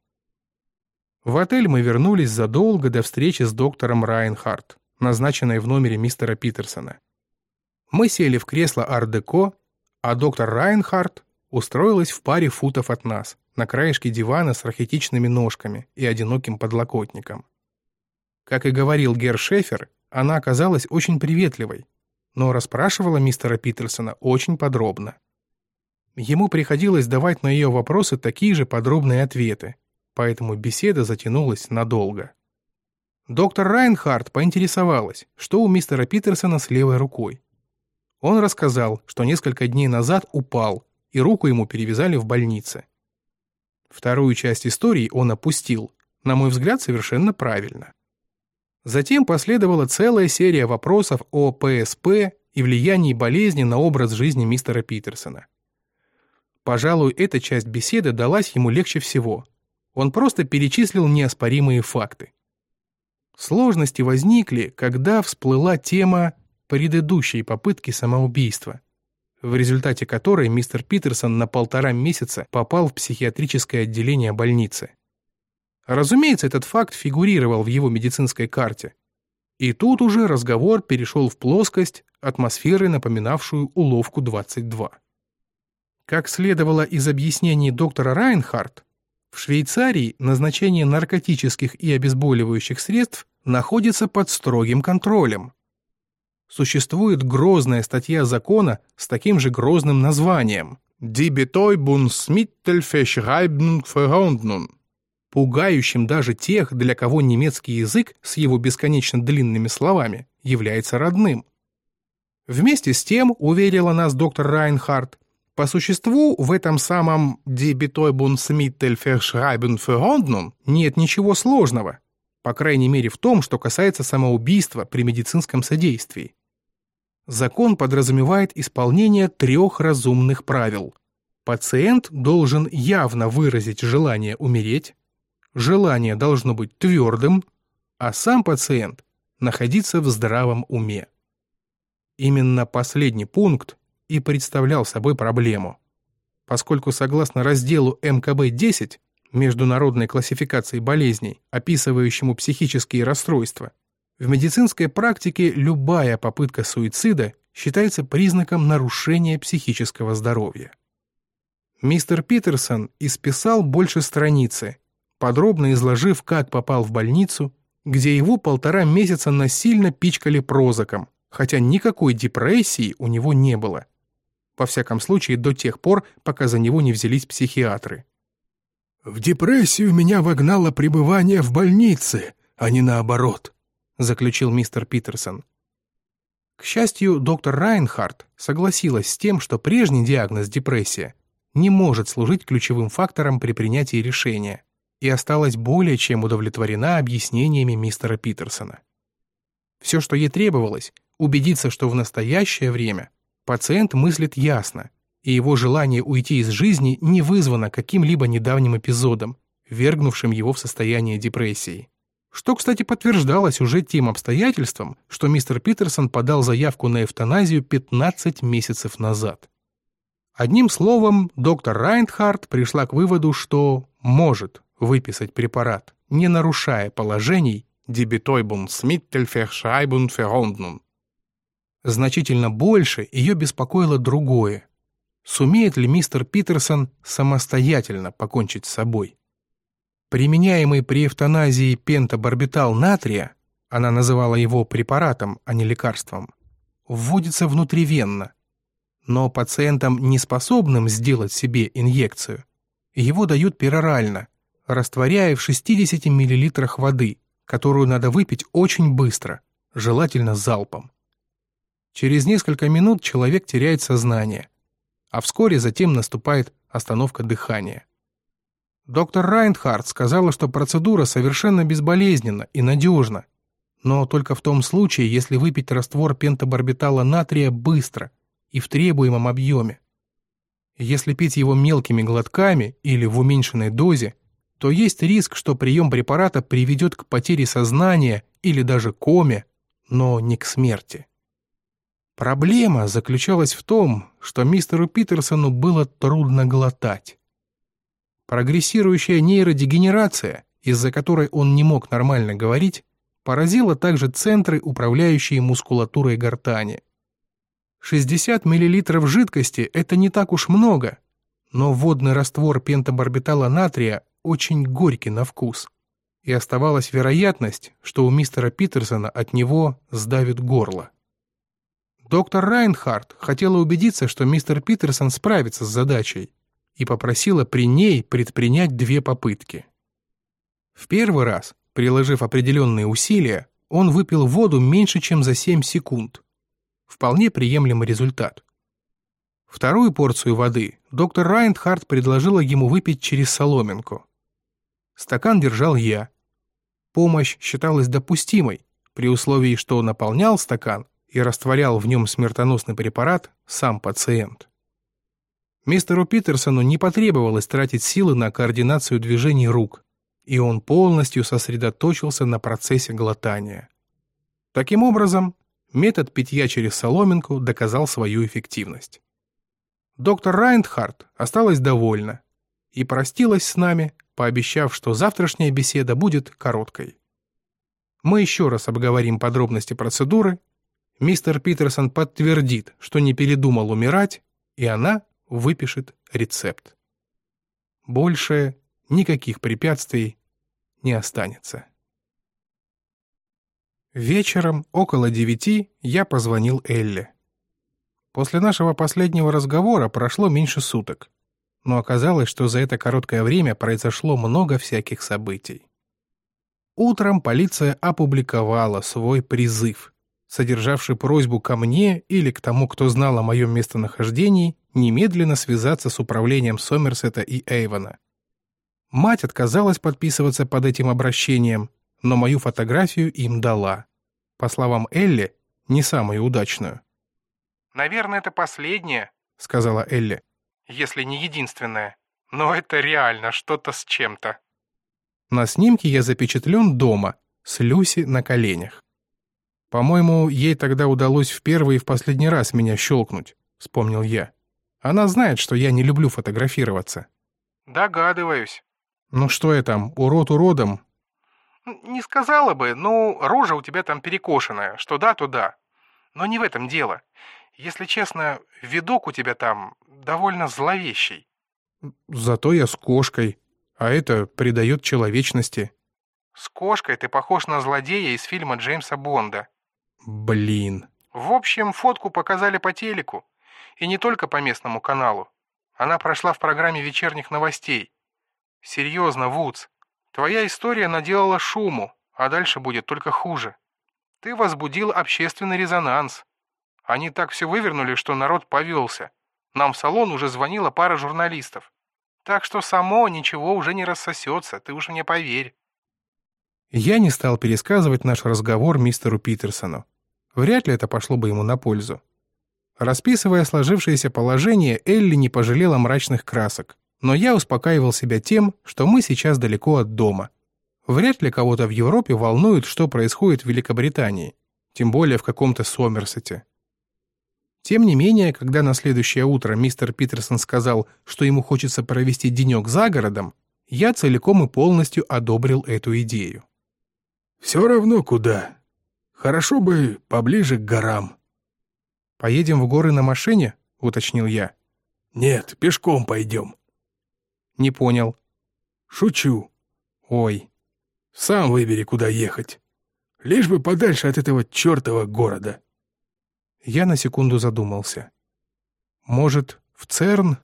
В отель мы вернулись задолго до встречи с доктором Райнхард, назначенной в номере мистера Питерсона. Мы сели в кресло ар-деко, а доктор Райнхард устроилась в паре футов от нас, на краешке дивана с рахитичными ножками и одиноким подлокотником. Как и говорил Гершефер, она оказалась очень приветливой, но расспрашивала мистера Питерсона очень подробно. Ему приходилось давать на ее вопросы такие же подробные ответы, поэтому беседа затянулась надолго. Доктор Райнхард поинтересовалась, что у мистера Питерсона с левой рукой. Он рассказал, что несколько дней назад упал, и руку ему перевязали в больнице. Вторую часть истории он опустил, на мой взгляд, совершенно правильно. Затем последовала целая серия вопросов о пэ эс пэ и влиянии болезни на образ жизни мистера Питерсона. Пожалуй, эта часть беседы далась ему легче всего. Он просто перечислил неоспоримые факты. Сложности возникли, когда всплыла тема предыдущей попытки самоубийства, в результате которой мистер Питерсон на полтора месяца попал в психиатрическое отделение больницы. Разумеется, этот факт фигурировал в его медицинской карте. И тут уже разговор перешел в плоскость, атмосферы, напоминавшую уловку двадцать два. Как следовало из объяснений доктора Райнхард, в Швейцарии назначение наркотических и обезболивающих средств находится под строгим контролем. Существует грозная статья закона с таким же грозным названием «Die Betäubungsmittelverschreibungsverordnung», пугающим даже тех, для кого немецкий язык с его бесконечно длинными словами является родным. Вместе с тем, уверила нас доктор Райнхард, по существу в этом самом «Die Betäubungsmittelverschreibungsverordnung» нет ничего сложного, по крайней мере в том, что касается самоубийства при медицинском содействии. Закон подразумевает исполнение трех разумных правил. Пациент должен явно выразить желание умереть, желание должно быть твердым, а сам пациент находиться в здравом уме. Именно последний пункт и представлял собой проблему, поскольку согласно разделу эм ка бэ десять Международной классификации болезней, описывающему психические расстройства, в медицинской практике любая попытка суицида считается признаком нарушения психического здоровья. Мистер Питерсон исписал больше страницы, подробно изложив, как попал в больницу, где его полтора месяца насильно пичкали прозаком, хотя никакой депрессии у него не было. Во всяком случае, до тех пор, пока за него не взялись психиатры. «В депрессию меня вогнало пребывание в больнице, а не наоборот», заключил мистер Питерсон. К счастью, доктор Райнхард согласилась с тем, что прежний диагноз депрессия не может служить ключевым фактором при принятии решения, и осталась более чем удовлетворена объяснениями мистера Питерсона. Все, что ей требовалось, убедиться, что в настоящее время пациент мыслит ясно, и его желание уйти из жизни не вызвано каким-либо недавним эпизодом, ввергнувшим его в состояние депрессии. Что, кстати, подтверждалось уже тем обстоятельством, что мистер Питерсон подал заявку на эвтаназию пятнадцать месяцев назад. Одним словом, доктор Райнхард пришла к выводу, что может выписать препарат, не нарушая положений «Die Betäubungsmittelverschreibung verordnung». Значительно больше ее беспокоило другое. Сумеет ли мистер Питерсон самостоятельно покончить с собой? Применяемый при эвтаназии пентабарбитал натрия, она называла его препаратом, а не лекарством, вводится внутривенно. Но пациентам, не способным сделать себе инъекцию, его дают перорально, растворяя в шестидесяти миллилитрах воды, которую надо выпить очень быстро, желательно залпом. Через несколько минут человек теряет сознание, а вскоре затем наступает остановка дыхания. Доктор Райнхард сказала, что процедура совершенно безболезненна и надежна, но только в том случае, если выпить раствор пентабарбитала натрия быстро и в требуемом объеме. Если пить его мелкими глотками или в уменьшенной дозе, то есть риск, что прием препарата приведет к потере сознания или даже коме, но не к смерти. Проблема заключалась в том, что мистеру Питерсону было трудно глотать. Прогрессирующая нейродегенерация, из-за которой он не мог нормально говорить, поразила также центры, управляющие мускулатурой гортани. шестьдесят миллилитров жидкости – это не так уж много, но водный раствор пентабарбитала натрия очень горький на вкус, и оставалась вероятность, что у мистера Питерсона от него сдавит горло. Доктор Райнхард хотела убедиться, что мистер Питерсон справится с задачей, и попросила при ней предпринять две попытки. В первый раз, приложив определенные усилия, он выпил воду меньше, чем за семь секунд. Вполне приемлемый результат. Вторую порцию воды доктор Райнхард предложила ему выпить через соломинку. Стакан держал я. Помощь считалась допустимой, при условии, что наполнял стакан и растворял в нем смертоносный препарат сам пациент. Мистеру Питерсону не потребовалось тратить силы на координацию движений рук, и он полностью сосредоточился на процессе глотания. Таким образом, метод питья через соломинку доказал свою эффективность. Доктор Райнхард осталась довольна и простилась с нами, пообещав, что завтрашняя беседа будет короткой. Мы еще раз обговорим подробности процедуры, мистер Питерсон подтвердит, что не передумал умирать, и она выпишет рецепт. Больше никаких препятствий не останется. Вечером, около девяти, я позвонил Элле. После нашего последнего разговора прошло меньше суток, но оказалось, что за это короткое время произошло много всяких событий. Утром полиция опубликовала свой призыв, содержавший просьбу ко мне или к тому, кто знал о моем местонахождении, немедленно связаться с управлением Сомерсета и Эйвона. Мать отказалась подписываться под этим обращением, но мою фотографию им дала. По словам Элли, не самую удачную. Наверное, это последнее, — сказала Элли. если не единственное. Но это реально что-то с чем-то. На снимке я запечатлен дома, с Люси на коленях. По-моему, ей тогда удалось в первый и в последний раз меня щелкнуть, вспомнил я. Она знает, что я не люблю фотографироваться. Догадываюсь. Ну что я там, урод уродом? Не сказала бы, ну, рожа у тебя там перекошенная, что да, то да. Но не в этом дело. Если честно, видок у тебя там довольно зловещий. Зато я с кошкой, а это придает человечности. С кошкой ты похож на злодея из фильма Джеймса Бонда. Блин. В общем, фотку показали по телеку. И не только по местному каналу. Она прошла в программе вечерних новостей. Серьезно, Вудс, твоя история наделала шуму, а дальше будет только хуже. Ты возбудил общественный резонанс. Они так все вывернули, что народ повелся. Нам в салон уже звонила пара журналистов. Так что само ничего уже не рассосется, ты уж мне поверь. Я не стал пересказывать наш разговор мистеру Питерсону. Вряд ли это пошло бы ему на пользу. Расписывая сложившееся положение, Элли не пожалела мрачных красок. Но я успокаивал себя тем, что мы сейчас далеко от дома. Вряд ли кого-то в Европе волнует, что происходит в Великобритании. Тем более в каком-то Сомерсете. Тем не менее, когда на следующее утро мистер Питерсон сказал, что ему хочется провести денек за городом, я целиком и полностью одобрил эту идею. «Все равно куда. Хорошо бы поближе к горам». «Поедем в горы на машине?» — уточнил я. «Нет, пешком пойдем». «Не понял». «Шучу». «Ой». «Сам выбери, куда ехать. Лишь бы подальше от этого чертова города». Я на секунду задумался. «Может, в Церн?»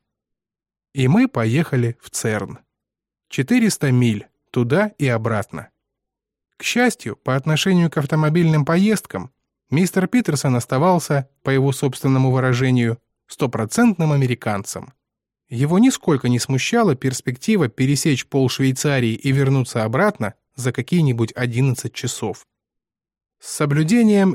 И мы поехали в Церн. четыреста миль, туда и обратно. К счастью, по отношению к автомобильным поездкам, мистер Питерсон оставался, по его собственному выражению, стопроцентным американцем. Его нисколько не смущала перспектива пересечь пол Швейцарии и вернуться обратно за какие-нибудь одиннадцать часов. С соблюдением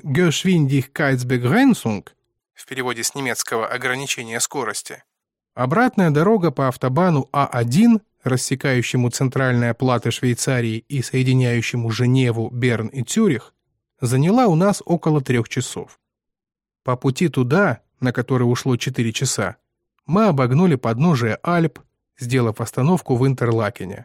Geschwindigkeitsbegrenzung, в переводе с немецкого «ограничение скорости», обратная дорога по автобану А один, рассекающему центральные платы Швейцарии и соединяющему Женеву, Берн и Цюрих, заняла у нас около трех часов. По пути туда, на который ушло четыре часа, мы обогнули подножие Альп, сделав остановку в Интерлакене.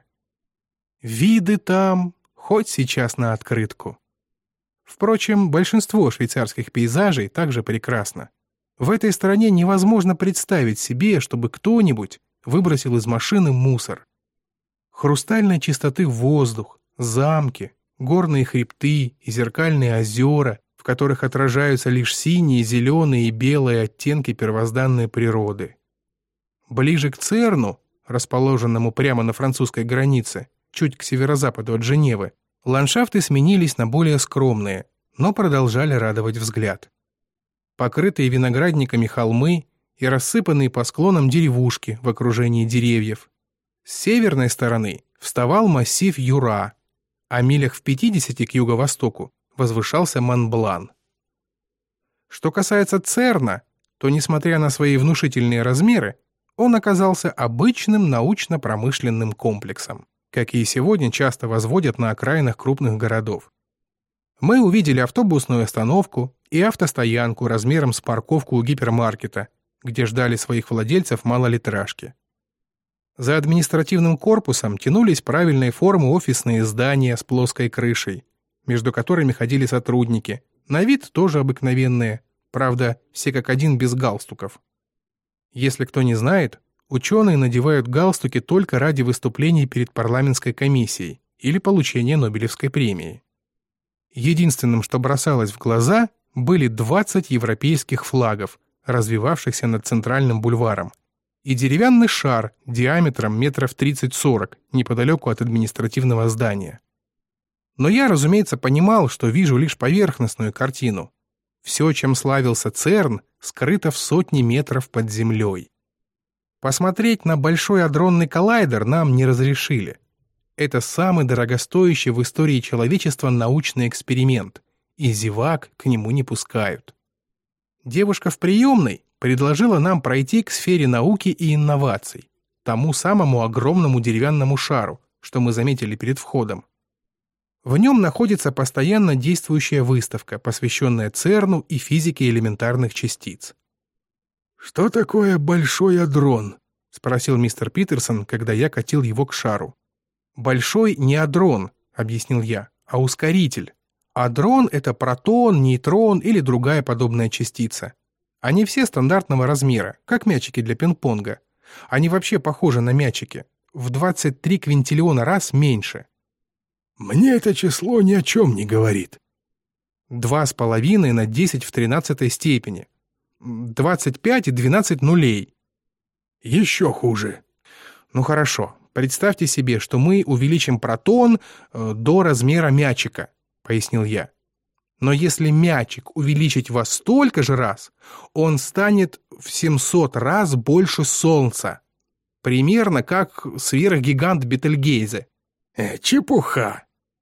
Виды там, хоть сейчас на открытку. Впрочем, большинство швейцарских пейзажей также прекрасно. В этой стране невозможно представить себе, чтобы кто-нибудь выбросил из машины мусор. Хрустальной чистоты воздух, замки, горные хребты и зеркальные озера, в которых отражаются лишь синие, зеленые и белые оттенки первозданной природы. Ближе к Церну, расположенному прямо на французской границе, чуть к северо-западу от Женевы, ландшафты сменились на более скромные, но продолжали радовать взгляд. Покрытые виноградниками холмы и рассыпанные по склонам деревушки в окружении деревьев. С северной стороны вставал массив Юра, а милях в пятидесяти к юго-востоку возвышался Монблан. Что касается Церна, то, несмотря на свои внушительные размеры, он оказался обычным научно-промышленным комплексом, какие сегодня часто возводят на окраинах крупных городов. Мы увидели автобусную остановку и автостоянку размером с парковку у гипермаркета, где ждали своих владельцев малолитражки. За административным корпусом тянулись правильной формы офисные здания с плоской крышей, между которыми ходили сотрудники, на вид тоже обыкновенные, правда, все как один без галстуков. Если кто не знает, ученые надевают галстуки только ради выступлений перед парламентской комиссией или получения Нобелевской премии. Единственным, что бросалось в глаза, были двадцать европейских флагов, развивавшихся над центральным бульваром, и деревянный шар диаметром метров тридцать-сорок неподалеку от административного здания. Но я, разумеется, понимал, что вижу лишь поверхностную картину. Все, чем славился Церн, скрыто в сотни метров под землей. Посмотреть на Большой адронный коллайдер нам не разрешили. Это самый дорогостоящий в истории человечества научный эксперимент, и зевак к нему не пускают. Девушка в приемной предложила нам пройти к сфере науки и инноваций, тому самому огромному деревянному шару, что мы заметили перед входом. В нем находится постоянно действующая выставка, посвященная ЦЕРНу и физике элементарных частиц. «Что такое большой адрон?» — спросил мистер Питерсон, когда я катил его к шару. «Большой не адрон», — объяснил я, — «а ускоритель. Адрон — это протон, нейтрон или другая подобная частица. Они все стандартного размера, как мячики для пинг-понга. Они вообще похожи на мячики, в двадцать три квинтиллиона раз меньше». «Мне это число ни о чем не говорит». Два с половиной на десять в тринадцатой степени. Двадцать пять и двенадцать нулей. Еще хуже. Ну хорошо, представьте себе, что мы увеличим протон э, до размера мячика, пояснил я. Но если мячик увеличить во столько же раз, он станет в семьсот раз больше Солнца. Примерно как сверхгигант Бетельгейзе. Э, чепуха.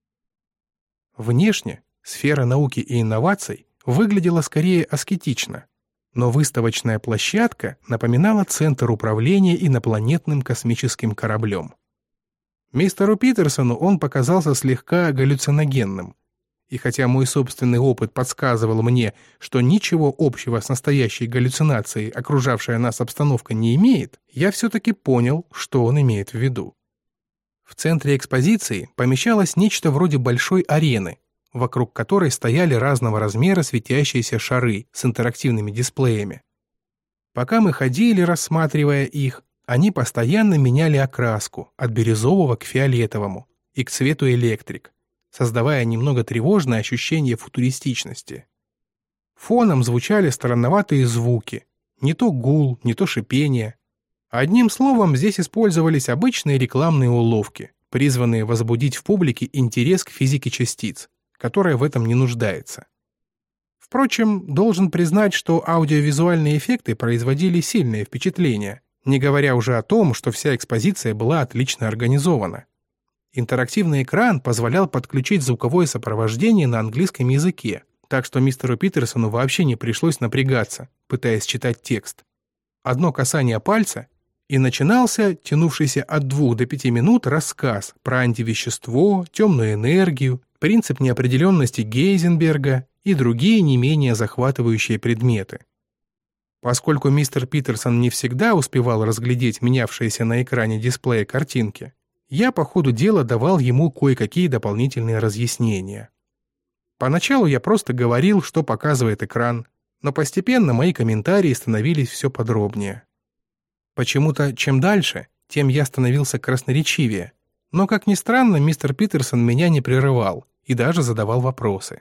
Внешне сфера науки и инноваций выглядела скорее аскетично, но выставочная площадка напоминала центр управления инопланетным космическим кораблем. Мистеру Питерсону он показался слегка галлюциногенным, и хотя мой собственный опыт подсказывал мне, что ничего общего с настоящей галлюцинацией окружавшая нас обстановка не имеет, я все-таки понял, что он имеет в виду. В центре экспозиции помещалось нечто вроде большой арены, вокруг которой стояли разного размера светящиеся шары с интерактивными дисплеями. Пока мы ходили, рассматривая их, они постоянно меняли окраску от бирюзового к фиолетовому и к цвету электрик, создавая немного тревожное ощущение футуристичности. Фоном звучали странноватые звуки, не то гул, не то шипение. Одним словом, здесь использовались обычные рекламные уловки, призванные возбудить в публике интерес к физике частиц, которая в этом не нуждается. Впрочем, должен признать, что аудиовизуальные эффекты производили сильное впечатление, не говоря уже о том, что вся экспозиция была отлично организована. Интерактивный экран позволял подключить звуковое сопровождение на английском языке, так что мистеру Питерсону вообще не пришлось напрягаться, пытаясь читать текст. Одно касание пальца, и начинался, тянувшийся от двух до пяти минут, рассказ про антивещество, темную энергию, принцип неопределенности Гейзенберга и другие не менее захватывающие предметы. Поскольку мистер Питерсон не всегда успевал разглядеть менявшиеся на экране дисплея картинки, я по ходу дела давал ему кое-какие дополнительные разъяснения. Поначалу я просто говорил, что показывает экран, но постепенно мои комментарии становились все подробнее. Почему-то чем дальше, тем я становился красноречивее, но, как ни странно, мистер Питерсон меня не прерывал и даже задавал вопросы.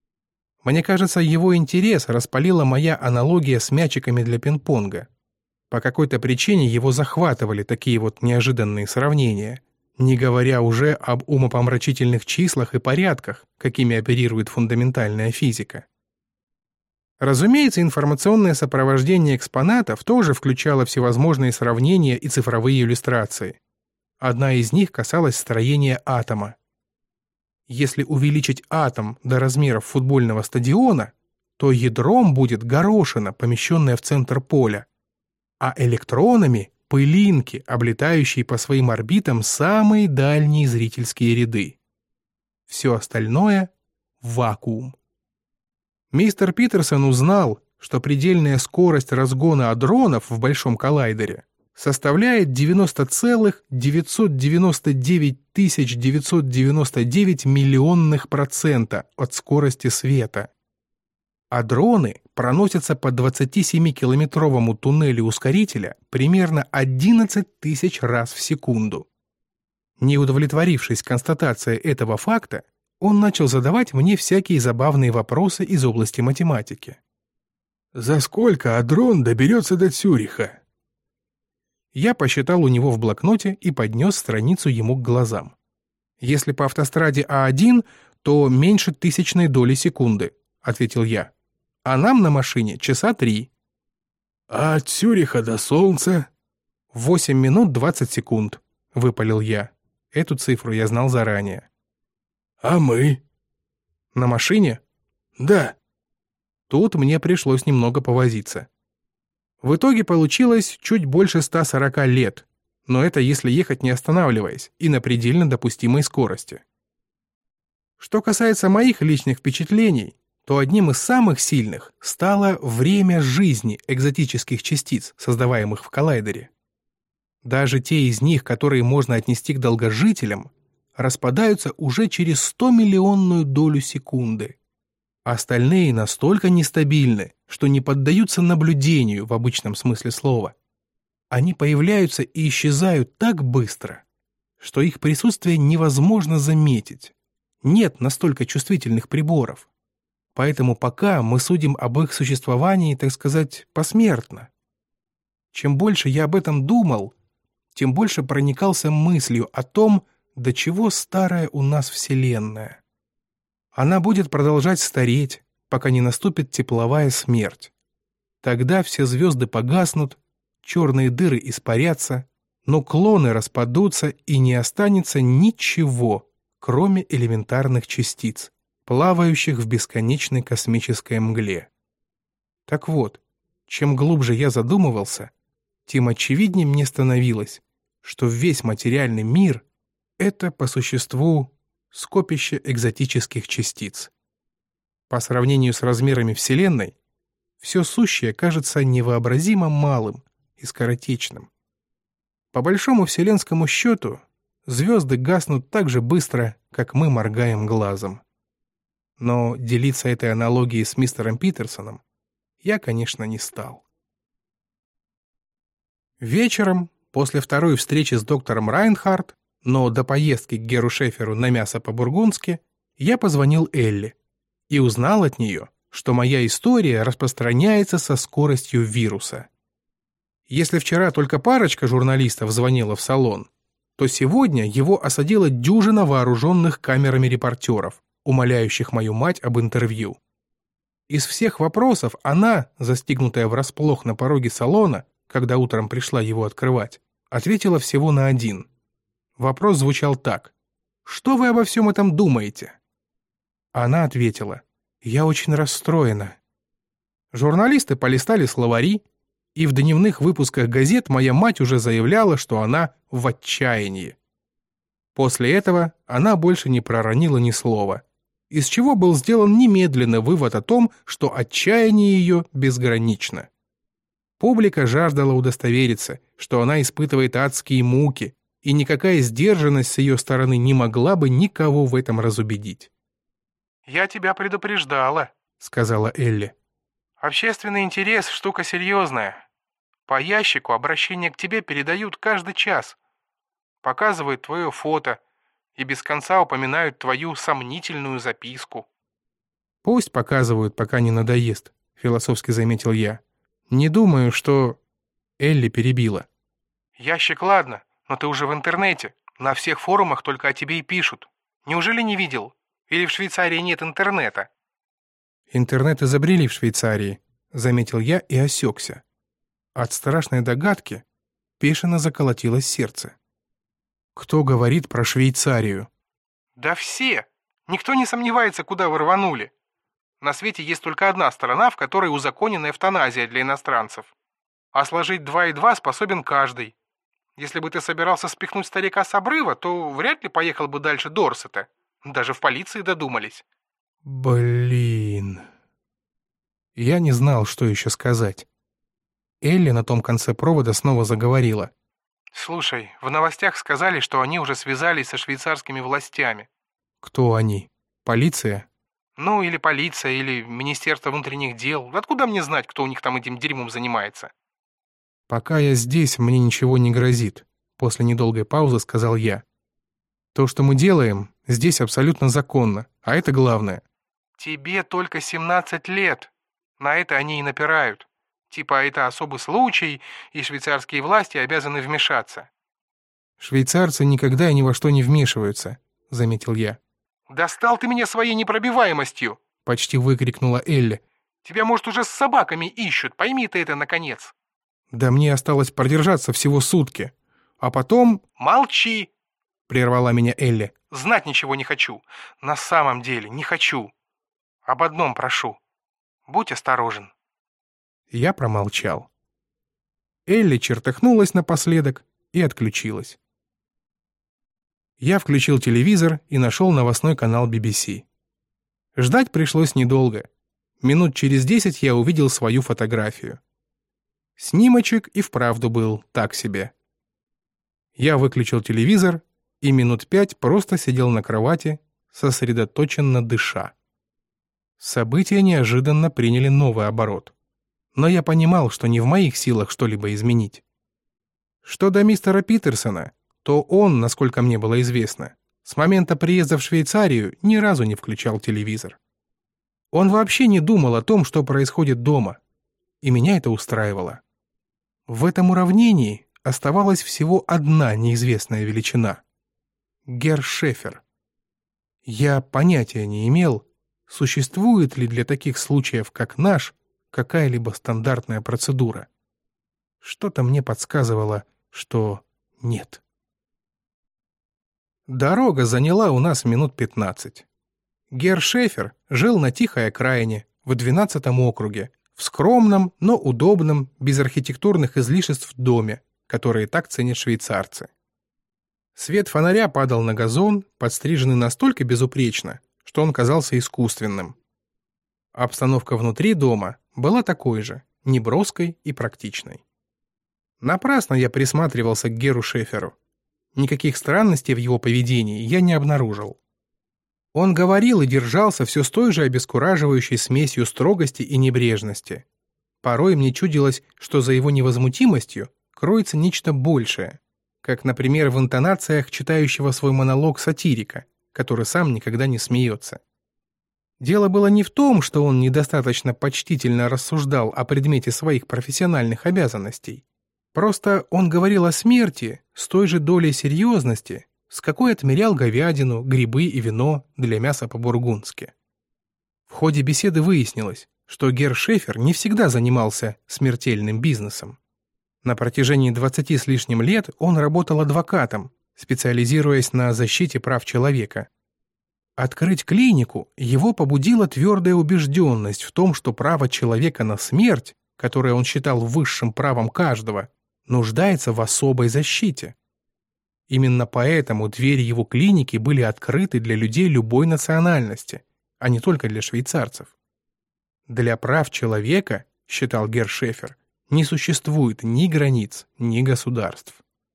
Мне кажется, его интерес распалила моя аналогия с мячиками для пинг-понга. По какой-то причине его захватывали такие вот неожиданные сравнения, не говоря уже об умопомрачительных числах и порядках, какими оперирует фундаментальная физика. Разумеется, информационное сопровождение экспонатов тоже включало всевозможные сравнения и цифровые иллюстрации. Одна из них касалась строения атома. Если увеличить атом до размеров футбольного стадиона, то ядром будет горошина, помещенная в центр поля, а электронами — пылинки, облетающие по своим орбитам самые дальние зрительские ряды. Все остальное — вакуум. Мистер Питерсон узнал, что предельная скорость разгона адронов в Большом коллайдере составляет девяносто целых девятьсот девяносто девять тысяч девятьсот девяносто девять миллионных процента от скорости света. Адроны проносятся по двадцатисемикилометровому туннелю ускорителя примерно одиннадцать тысяч раз в секунду. Не удовлетворившись констатацией этого факта, он начал задавать мне всякие забавные вопросы из области математики. «За сколько адрон доберется до Цюриха?» Я посчитал у него в блокноте и поднес страницу ему к глазам. «Если по автостраде А один, то меньше тысячной доли секунды», — ответил я. «А нам на машине часа три». «А от Цюриха до Солнца?» «Восемь минут двадцать секунд», — выпалил я. Эту цифру я знал заранее. «А мы?» «На машине?» «Да». Тут мне пришлось немного повозиться. В итоге получилось чуть больше ста сорока лет, но это если ехать не останавливаясь и на предельно допустимой скорости. Что касается моих личных впечатлений, то одним из самых сильных стало время жизни экзотических частиц, создаваемых в коллайдере. Даже те из них, которые можно отнести к долгожителям, распадаются уже через стомиллионную долю секунды. Остальные настолько нестабильны, что не поддаются наблюдению в обычном смысле слова. Они появляются и исчезают так быстро, что их присутствие невозможно заметить. Нет настолько чувствительных приборов. Поэтому пока мы судим об их существовании, так сказать, посмертно. Чем больше я об этом думал, тем больше проникался мыслью о том, до чего старая у нас Вселенная. Она будет продолжать стареть, пока не наступит тепловая смерть. Тогда все звезды погаснут, черные дыры испарятся, но клоны распадутся и не останется ничего, кроме элементарных частиц, плавающих в бесконечной космической мгле. Так вот, чем глубже я задумывался, тем очевиднее мне становилось, что весь материальный мир — это, по существу, скопище экзотических частиц. По сравнению с размерами Вселенной, все сущее кажется невообразимо малым и скоротечным. По большому вселенскому счету, звезды гаснут так же быстро, как мы моргаем глазом. Но делиться этой аналогией с мистером Питерсоном я, конечно, не стал. Вечером, после второй встречи с доктором Райнхард, но до поездки к Геру Шеферу на мясо по-бургундски, я позвонил Элли и узнал от нее, что моя история распространяется со скоростью вируса. Если вчера только парочка журналистов звонила в салон, то сегодня его осадила дюжина вооруженных камерами репортеров, умоляющих мою мать об интервью. Из всех вопросов она, застигнутая врасплох на пороге салона, когда утром пришла его открывать, ответила всего на один. Вопрос звучал так: «Что вы обо всем этом думаете?» Она ответила: «Я очень расстроена». Журналисты полистали словари, и в дневных выпусках газет моя мать уже заявляла, что она в отчаянии. После этого она больше не проронила ни слова, из чего был сделан немедленно вывод о том, что отчаяние ее безгранично. Публика жаждала удостовериться, что она испытывает адские муки, и никакая сдержанность с ее стороны не могла бы никого в этом разубедить. «Я тебя предупреждала», — сказала Элли. «Общественный интерес — штука серьезная. По ящику обращения к тебе передают каждый час. Показывают твое фото и без конца упоминают твою сомнительную записку». «Пусть показывают, пока не надоест», — философски заметил я. «Не думаю, что...» Элли перебила. «Ящик, ладно, но ты уже в интернете. На всех форумах только о тебе и пишут. Неужели не видел? Или в Швейцарии нет интернета?» «Интернет изобрели в Швейцарии», — заметил я и осекся. От страшной догадки бешено заколотилось сердце. «Кто говорит про Швейцарию?» «Да все! Никто не сомневается, куда вы рванули. На свете есть только одна страна, в которой узаконена эвтаназия для иностранцев. А сложить два и два способен каждый. Если бы ты собирался спихнуть старика с обрыва, то вряд ли поехал бы дальше Дорсета. Даже в полиции додумались». «Блин...» Я не знал, что еще сказать. Элли на том конце провода снова заговорила. «Слушай, в новостях сказали, что они уже связались со швейцарскими властями». «Кто они? Полиция?» «Ну, или полиция, или Министерство внутренних дел. Откуда мне знать, кто у них там этим дерьмом занимается?» «Пока я здесь, мне ничего не грозит», — после недолгой паузы сказал я. «То, что мы делаем, здесь абсолютно законно, а это главное». «Тебе только семнадцать лет. На это они и напирают. Типа это особый случай, и швейцарские власти обязаны вмешаться». «Швейцарцы никогда и ни во что не вмешиваются», — заметил я. «Достал ты меня своей непробиваемостью!» — почти выкрикнула Элли. «Тебя, может, уже с собаками ищут, пойми ты это, наконец!» «Да мне осталось продержаться всего сутки. А потом...» «Молчи!» — прервала меня Элли. «Знать ничего не хочу. На самом деле не хочу. Об одном прошу. Будь осторожен». Я промолчал. Элли чертыхнулась напоследок и отключилась. Я включил телевизор и нашел новостной канал би би си. Ждать пришлось недолго. Минут через десять я увидел свою фотографию. Снимочек и вправду был так себе. Я выключил телевизор и минут пять просто сидел на кровати, сосредоточенно дыша. События неожиданно приняли новый оборот. Но я понимал, что не в моих силах что-либо изменить. Что до мистера Питерсона, то он, насколько мне было известно, с момента приезда в Швейцарию ни разу не включал телевизор. Он вообще не думал о том, что происходит дома, и меня это устраивало. В этом уравнении оставалась всего одна неизвестная величина — Герр Шефер. Я понятия не имел, существует ли для таких случаев, как наш, какая-либо стандартная процедура. Что-то мне подсказывало, что нет. Дорога заняла у нас минут пятнадцать. Герр Шефер жил на тихой окраине, в двенадцатом округе, в скромном, но удобном, без архитектурных излишеств доме, которые так ценят швейцарцы. Свет фонаря падал на газон, подстриженный настолько безупречно, что он казался искусственным. Обстановка внутри дома была такой же, неброской и практичной. Напрасно я присматривался к Герру Шеферу. Никаких странностей в его поведении я не обнаружил. Он говорил и держался все с той же обескураживающей смесью строгости и небрежности. Порой мне чудилось, что за его невозмутимостью кроется нечто большее, как, например, в интонациях читающего свой монолог сатирика, который сам никогда не смеется. Дело было не в том, что он недостаточно почтительно рассуждал о предмете своих профессиональных обязанностей. Просто он говорил о смерти с той же долей серьезности, с какой отмерял говядину, грибы и вино для мяса по-бургундски. В ходе беседы выяснилось, что Герр Шефер не всегда занимался смертельным бизнесом. На протяжении двадцати с лишним лет он работал адвокатом, специализируясь на защите прав человека. Открыть клинику его побудила твердая убежденность в том, что право человека на смерть, которое он считал высшим правом каждого, нуждается в особой защите. Именно поэтому двери его клиники были открыты для людей любой национальности, а не только для швейцарцев. Для прав человека, считал Герр Шефер, не существует ни границ, ни государств.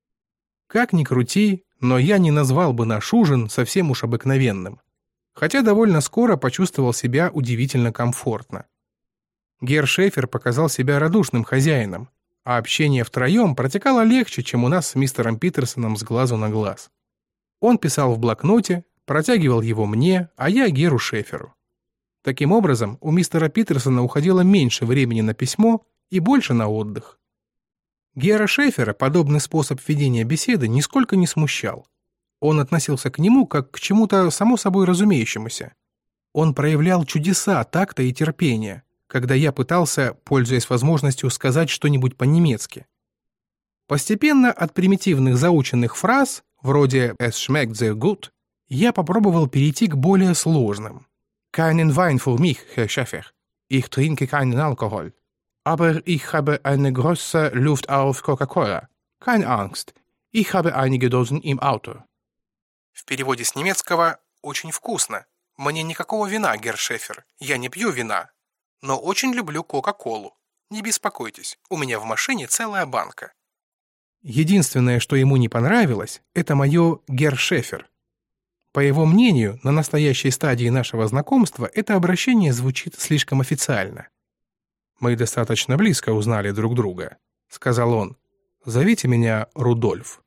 Как ни крути, но я не назвал бы наш ужин совсем уж обыкновенным, хотя довольно скоро почувствовал себя удивительно комфортно. Герр Шефер показал себя радушным хозяином, а общение втроем протекало легче, чем у нас с мистером Питерсоном с глазу на глаз. Он писал в блокноте, протягивал его мне, а я Герру Шеферу. Таким образом, у мистера Питерсона уходило меньше времени на письмо и больше на отдых. Герра Шефера подобный способ ведения беседы нисколько не смущал. Он относился к нему как к чему-то само собой разумеющемуся. Он проявлял чудеса такта и терпения, когда я пытался, пользуясь возможностью, сказать что-нибудь по-немецки. Постепенно от примитивных заученных фраз, вроде «Es schmeckt sehr gut», я попробовал перейти к более сложным. «Keinen Wein für mich, Herr Schäfer. Ich trinke keinen Alkohol. Aber ich habe eine große Luft auf Coca-Cola. Keine Angst. Ich habe einige Dosen im Auto». В переводе с немецкого «очень вкусно. Мне никакого вина, Герр Шефер. Я не пью вина. Но очень люблю Кока-Колу. Не беспокойтесь, у меня в машине целая банка». Единственное, что ему не понравилось, это мое «Герр Шефер». По его мнению, на настоящей стадии нашего знакомства это обращение звучит слишком официально. «Мы достаточно близко узнали друг друга», — сказал он. «Зовите меня Рудольф».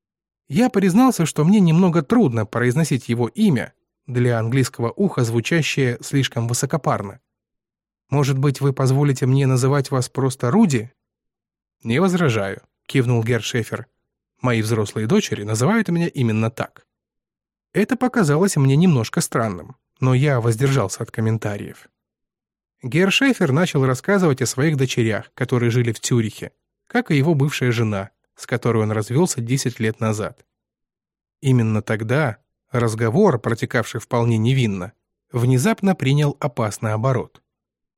Я признался, что мне немного трудно произносить его имя, для английского уха звучащее слишком высокопарно. «Может быть, вы позволите мне называть вас просто Руди?» «Не возражаю», — кивнул Герр Шефер. «Мои взрослые дочери называют меня именно так». Это показалось мне немножко странным, но я воздержался от комментариев. Герр Шефер начал рассказывать о своих дочерях, которые жили в Цюрихе, как и его бывшая жена, с которой он развелся десять лет назад. Именно тогда разговор, протекавший вполне невинно, внезапно принял опасный оборот.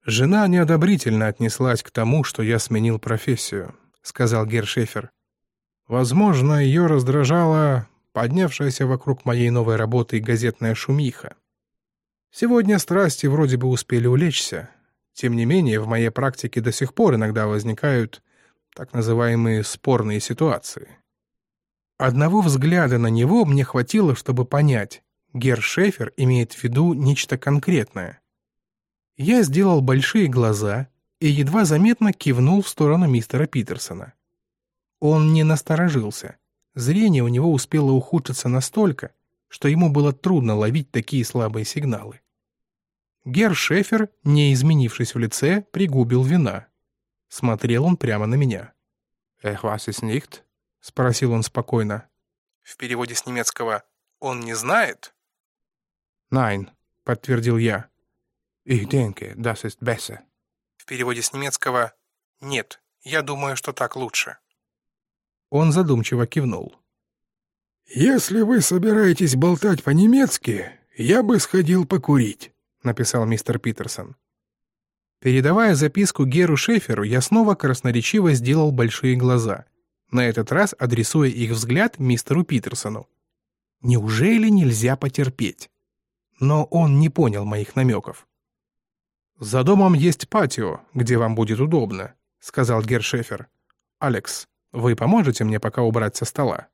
«Жена неодобрительно отнеслась к тому, что я сменил профессию», — сказал Герр Шефер. «Возможно, ее раздражала поднявшаяся вокруг моей новой работы газетная шумиха. Сегодня страсти вроде бы успели улечься. Тем не менее, в моей практике до сих пор иногда возникают так называемые спорные ситуации». Одного взгляда на него мне хватило, чтобы понять, Герр Шефер имеет в виду нечто конкретное. Я сделал большие глаза и едва заметно кивнул в сторону мистера Питерсона. Он не насторожился. Зрение у него успело ухудшиться настолько, что ему было трудно ловить такие слабые сигналы. Герр Шефер, не изменившись в лице, пригубил вина. Смотрел он прямо на меня. «Эх, вас ist nicht?» — спросил он спокойно. В переводе с немецкого «он не знает?» «Nein», — подтвердил я. «Ich denke, das ist besser». В переводе с немецкого «нет, я думаю, что так лучше». Он задумчиво кивнул. «Если вы собираетесь болтать по-немецки, я бы сходил покурить», — написал мистер Питерсон. Передавая записку Герру Шеферу, я снова красноречиво сделал большие глаза, на этот раз адресуя их взгляд мистеру Питерсону. Неужели нельзя потерпеть? Но он не понял моих намеков. «За домом есть патио, где вам будет удобно», — сказал Герр Шефер. «Алекс, вы поможете мне пока убрать со стола?»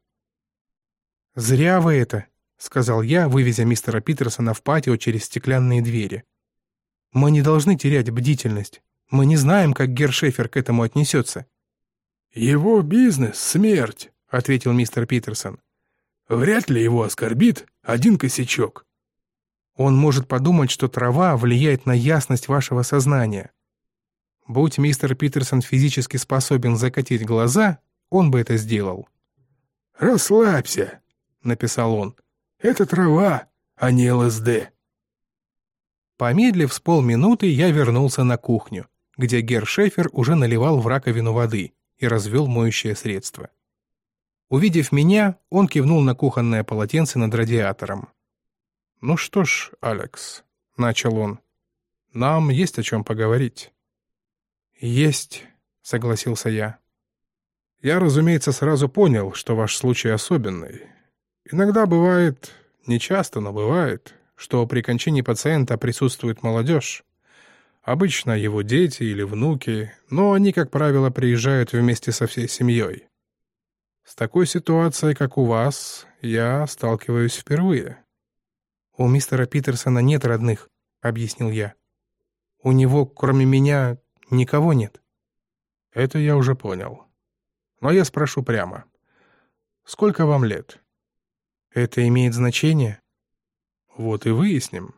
«Зря вы это», — сказал я, вывезя мистера Питерсона в патио через стеклянные двери. «Мы не должны терять бдительность. Мы не знаем, как Герр Шефер к этому отнесется». «Его бизнес — смерть», — ответил мистер Питерсон. «Вряд ли его оскорбит один косячок». Он может подумать, что трава влияет на ясность вашего сознания. Будь мистер Питерсон физически способен закатить глаза, он бы это сделал. «Расслабься», — написал он. «Это трава, а не ЛСД». Помедлив с полминуты, я вернулся на кухню, где Герр Шефер уже наливал в раковину воды и развел моющее средство. Увидев меня, он кивнул на кухонное полотенце над радиатором. «Ну что ж, Алекс», — начал он, — «нам есть о чем поговорить». «Есть», — согласился я. «Я, разумеется, сразу понял, что ваш случай особенный. Иногда бывает, не часто, но бывает, что при кончине пациента присутствует молодежь. Обычно его дети или внуки, но они, как правило, приезжают вместе со всей семьей. С такой ситуацией, как у вас, я сталкиваюсь впервые». «У мистера Питерсона нет родных», — объяснил я. «У него, кроме меня, никого нет». «Это я уже понял. Но я спрошу прямо. Сколько вам лет?» «Это имеет значение?» «Вот и выясним».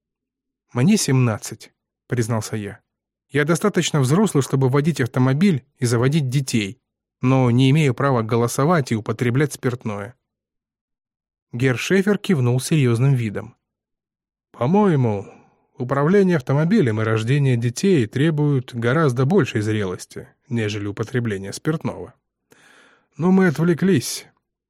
«Мне семнадцать», — признался я. «Я достаточно взрослый, чтобы водить автомобиль и заводить детей, но не имею права голосовать и употреблять спиртное». Герр Шефер кивнул серьезным видом. «По-моему, управление автомобилем и рождение детей требуют гораздо большей зрелости, нежели употребление спиртного. Но мы отвлеклись».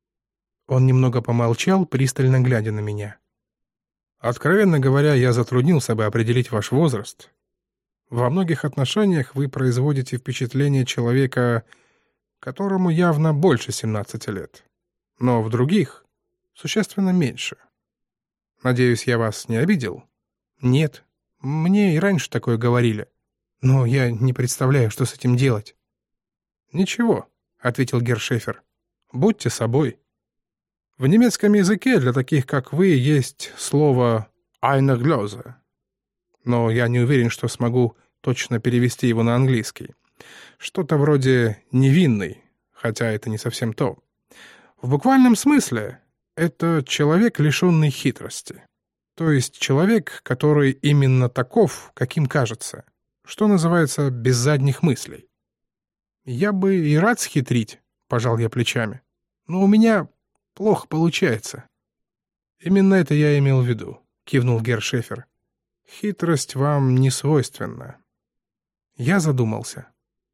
Он немного помолчал, пристально глядя на меня. «Откровенно говоря, я затруднился бы определить ваш возраст. Во многих отношениях вы производите впечатление человека, которому явно больше семнадцати лет, но в других существенно меньше. Надеюсь, я вас не обидел?» «Нет, мне и раньше такое говорили, но я не представляю, что с этим делать». «Ничего», — ответил Герр Шефер, — «будьте собой. В немецком языке для таких, как вы, есть слово «eine Glose», но я не уверен, что смогу точно перевести его на английский. Что-то вроде «невинный», хотя это не совсем то. В буквальном смысле это человек, лишенный хитрости. То есть человек, который именно таков, каким кажется, что называется, без задних мыслей. «Я бы и рад схитрить», — пожал я плечами, — «но у меня плохо получается». «Именно это я имел в виду», — кивнул Герр Шефер. «Хитрость вам не свойственна». Я задумался.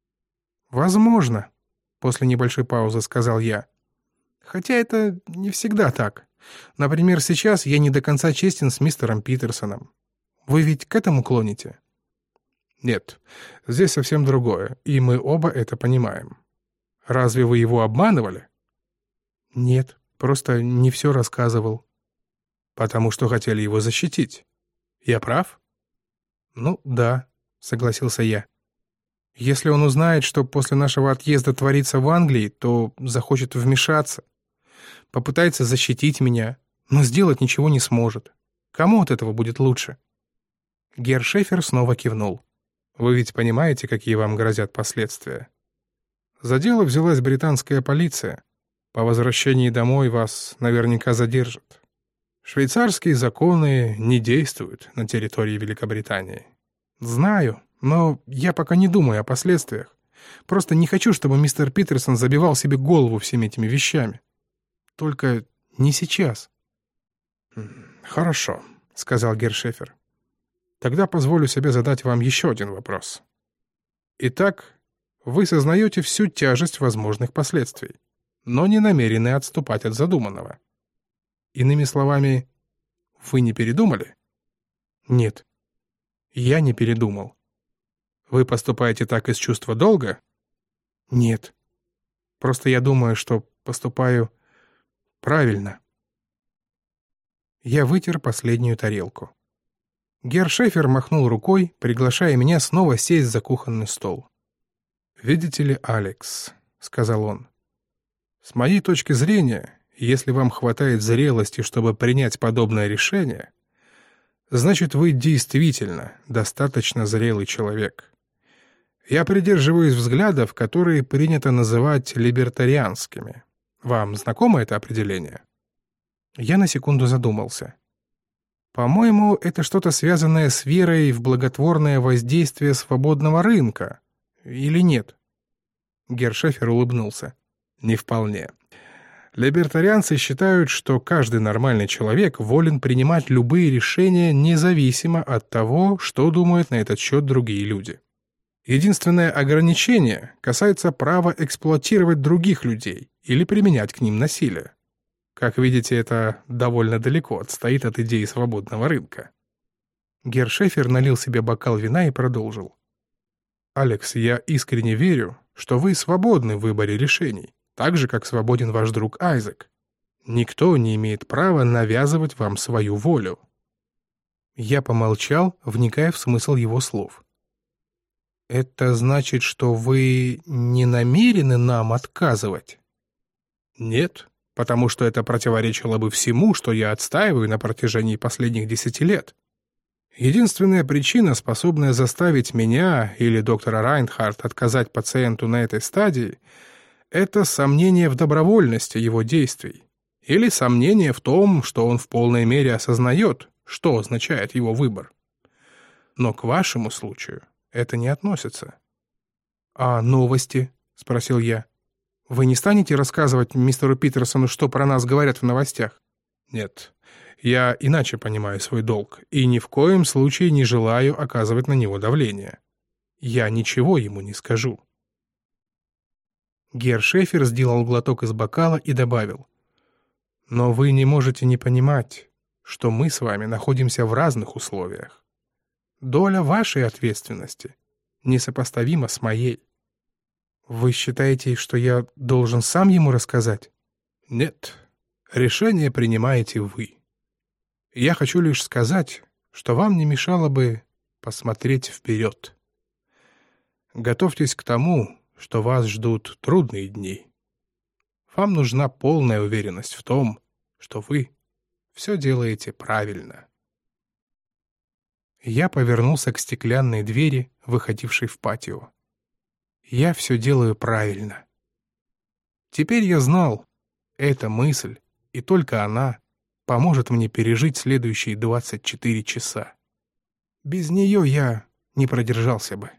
«Возможно», — после небольшой паузы сказал я. «Хотя это не всегда так. Например, сейчас я не до конца честен с мистером Питерсоном. Вы ведь к этому клоните?» Нет, здесь совсем другое, и мы оба это понимаем. Разве вы его обманывали? Нет, просто не все рассказывал. Потому что хотели его защитить. Я прав? Ну, да, согласился я. Если он узнает, что после нашего отъезда творится в Англии, то захочет вмешаться. Попытается защитить меня, но сделать ничего не сможет. Кому от этого будет лучше? Герр Шефер снова кивнул. Вы ведь понимаете, какие вам грозят последствия? За дело взялась британская полиция. По возвращении домой вас наверняка задержат. Швейцарские законы не действуют на территории Великобритании. Знаю, но я пока не думаю о последствиях. Просто не хочу, чтобы мистер Питерсон забивал себе голову всеми этими вещами. Только не сейчас. «Хорошо», — сказал Герр Шефер. «Тогда позволю себе задать вам еще один вопрос. Итак, вы сознаете всю тяжесть возможных последствий, но не намерены отступать от задуманного. Иными словами, вы не передумали?» «Нет, я не передумал». «Вы поступаете так из чувства долга?» «Нет, просто я думаю, что поступаю правильно». Я вытер последнюю тарелку. Герр Шефер махнул рукой, приглашая меня снова сесть за кухонный стол. «Видите ли, Алекс», — сказал он, — «с моей точки зрения, если вам хватает зрелости, чтобы принять подобное решение, значит, вы действительно достаточно зрелый человек. Я придерживаюсь взглядов, которые принято называть либертарианскими. Вам знакомо это определение?» Я на секунду задумался. «По-моему, это что-то связанное с верой в благотворное воздействие свободного рынка. Или нет?» Герр Шефер улыбнулся. «Не вполне. Либертарианцы считают, что каждый нормальный человек волен принимать любые решения независимо от того, что думают на этот счет другие люди. Единственное ограничение касается права эксплуатировать других людей или применять к ним насилие. Как видите, это довольно далеко отстоит от идеи свободного рынка». Герр Шефер налил себе бокал вина и продолжил. «Алекс, я искренне верю, что вы свободны в выборе решений, так же, как свободен ваш друг Айзек. Никто не имеет права навязывать вам свою волю». Я помолчал, вникая в смысл его слов. «Это значит, что вы не намерены нам отказывать?» «Нет, потому что это противоречило бы всему, что я отстаиваю на протяжении последних десяти лет. Единственная причина, способная заставить меня или доктора Райнхард отказать пациенту на этой стадии, это сомнение в добровольности его действий или сомнение в том, что он в полной мере осознает, что означает его выбор. Но к вашему случаю это не относится». «А новости?» — спросил я. «Вы не станете рассказывать мистеру Питерсону, что про нас говорят в новостях?» «Нет, я иначе понимаю свой долг и ни в коем случае не желаю оказывать на него давление. Я ничего ему не скажу». Герр Шефер сделал глоток из бокала и добавил. «Но вы не можете не понимать, что мы с вами находимся в разных условиях. Доля вашей ответственности несопоставима с моей». «Вы считаете, что я должен сам ему рассказать?» «Нет, решение принимаете вы. Я хочу лишь сказать, что вам не мешало бы посмотреть вперед. Готовьтесь к тому, что вас ждут трудные дни. Вам нужна полная уверенность в том, что вы все делаете правильно». Я повернулся к стеклянной двери, выходившей в патио. Я все делаю правильно. Теперь я знал, эта мысль, и только она, поможет мне пережить следующие двадцать четыре часа. Без нее я не продержался бы.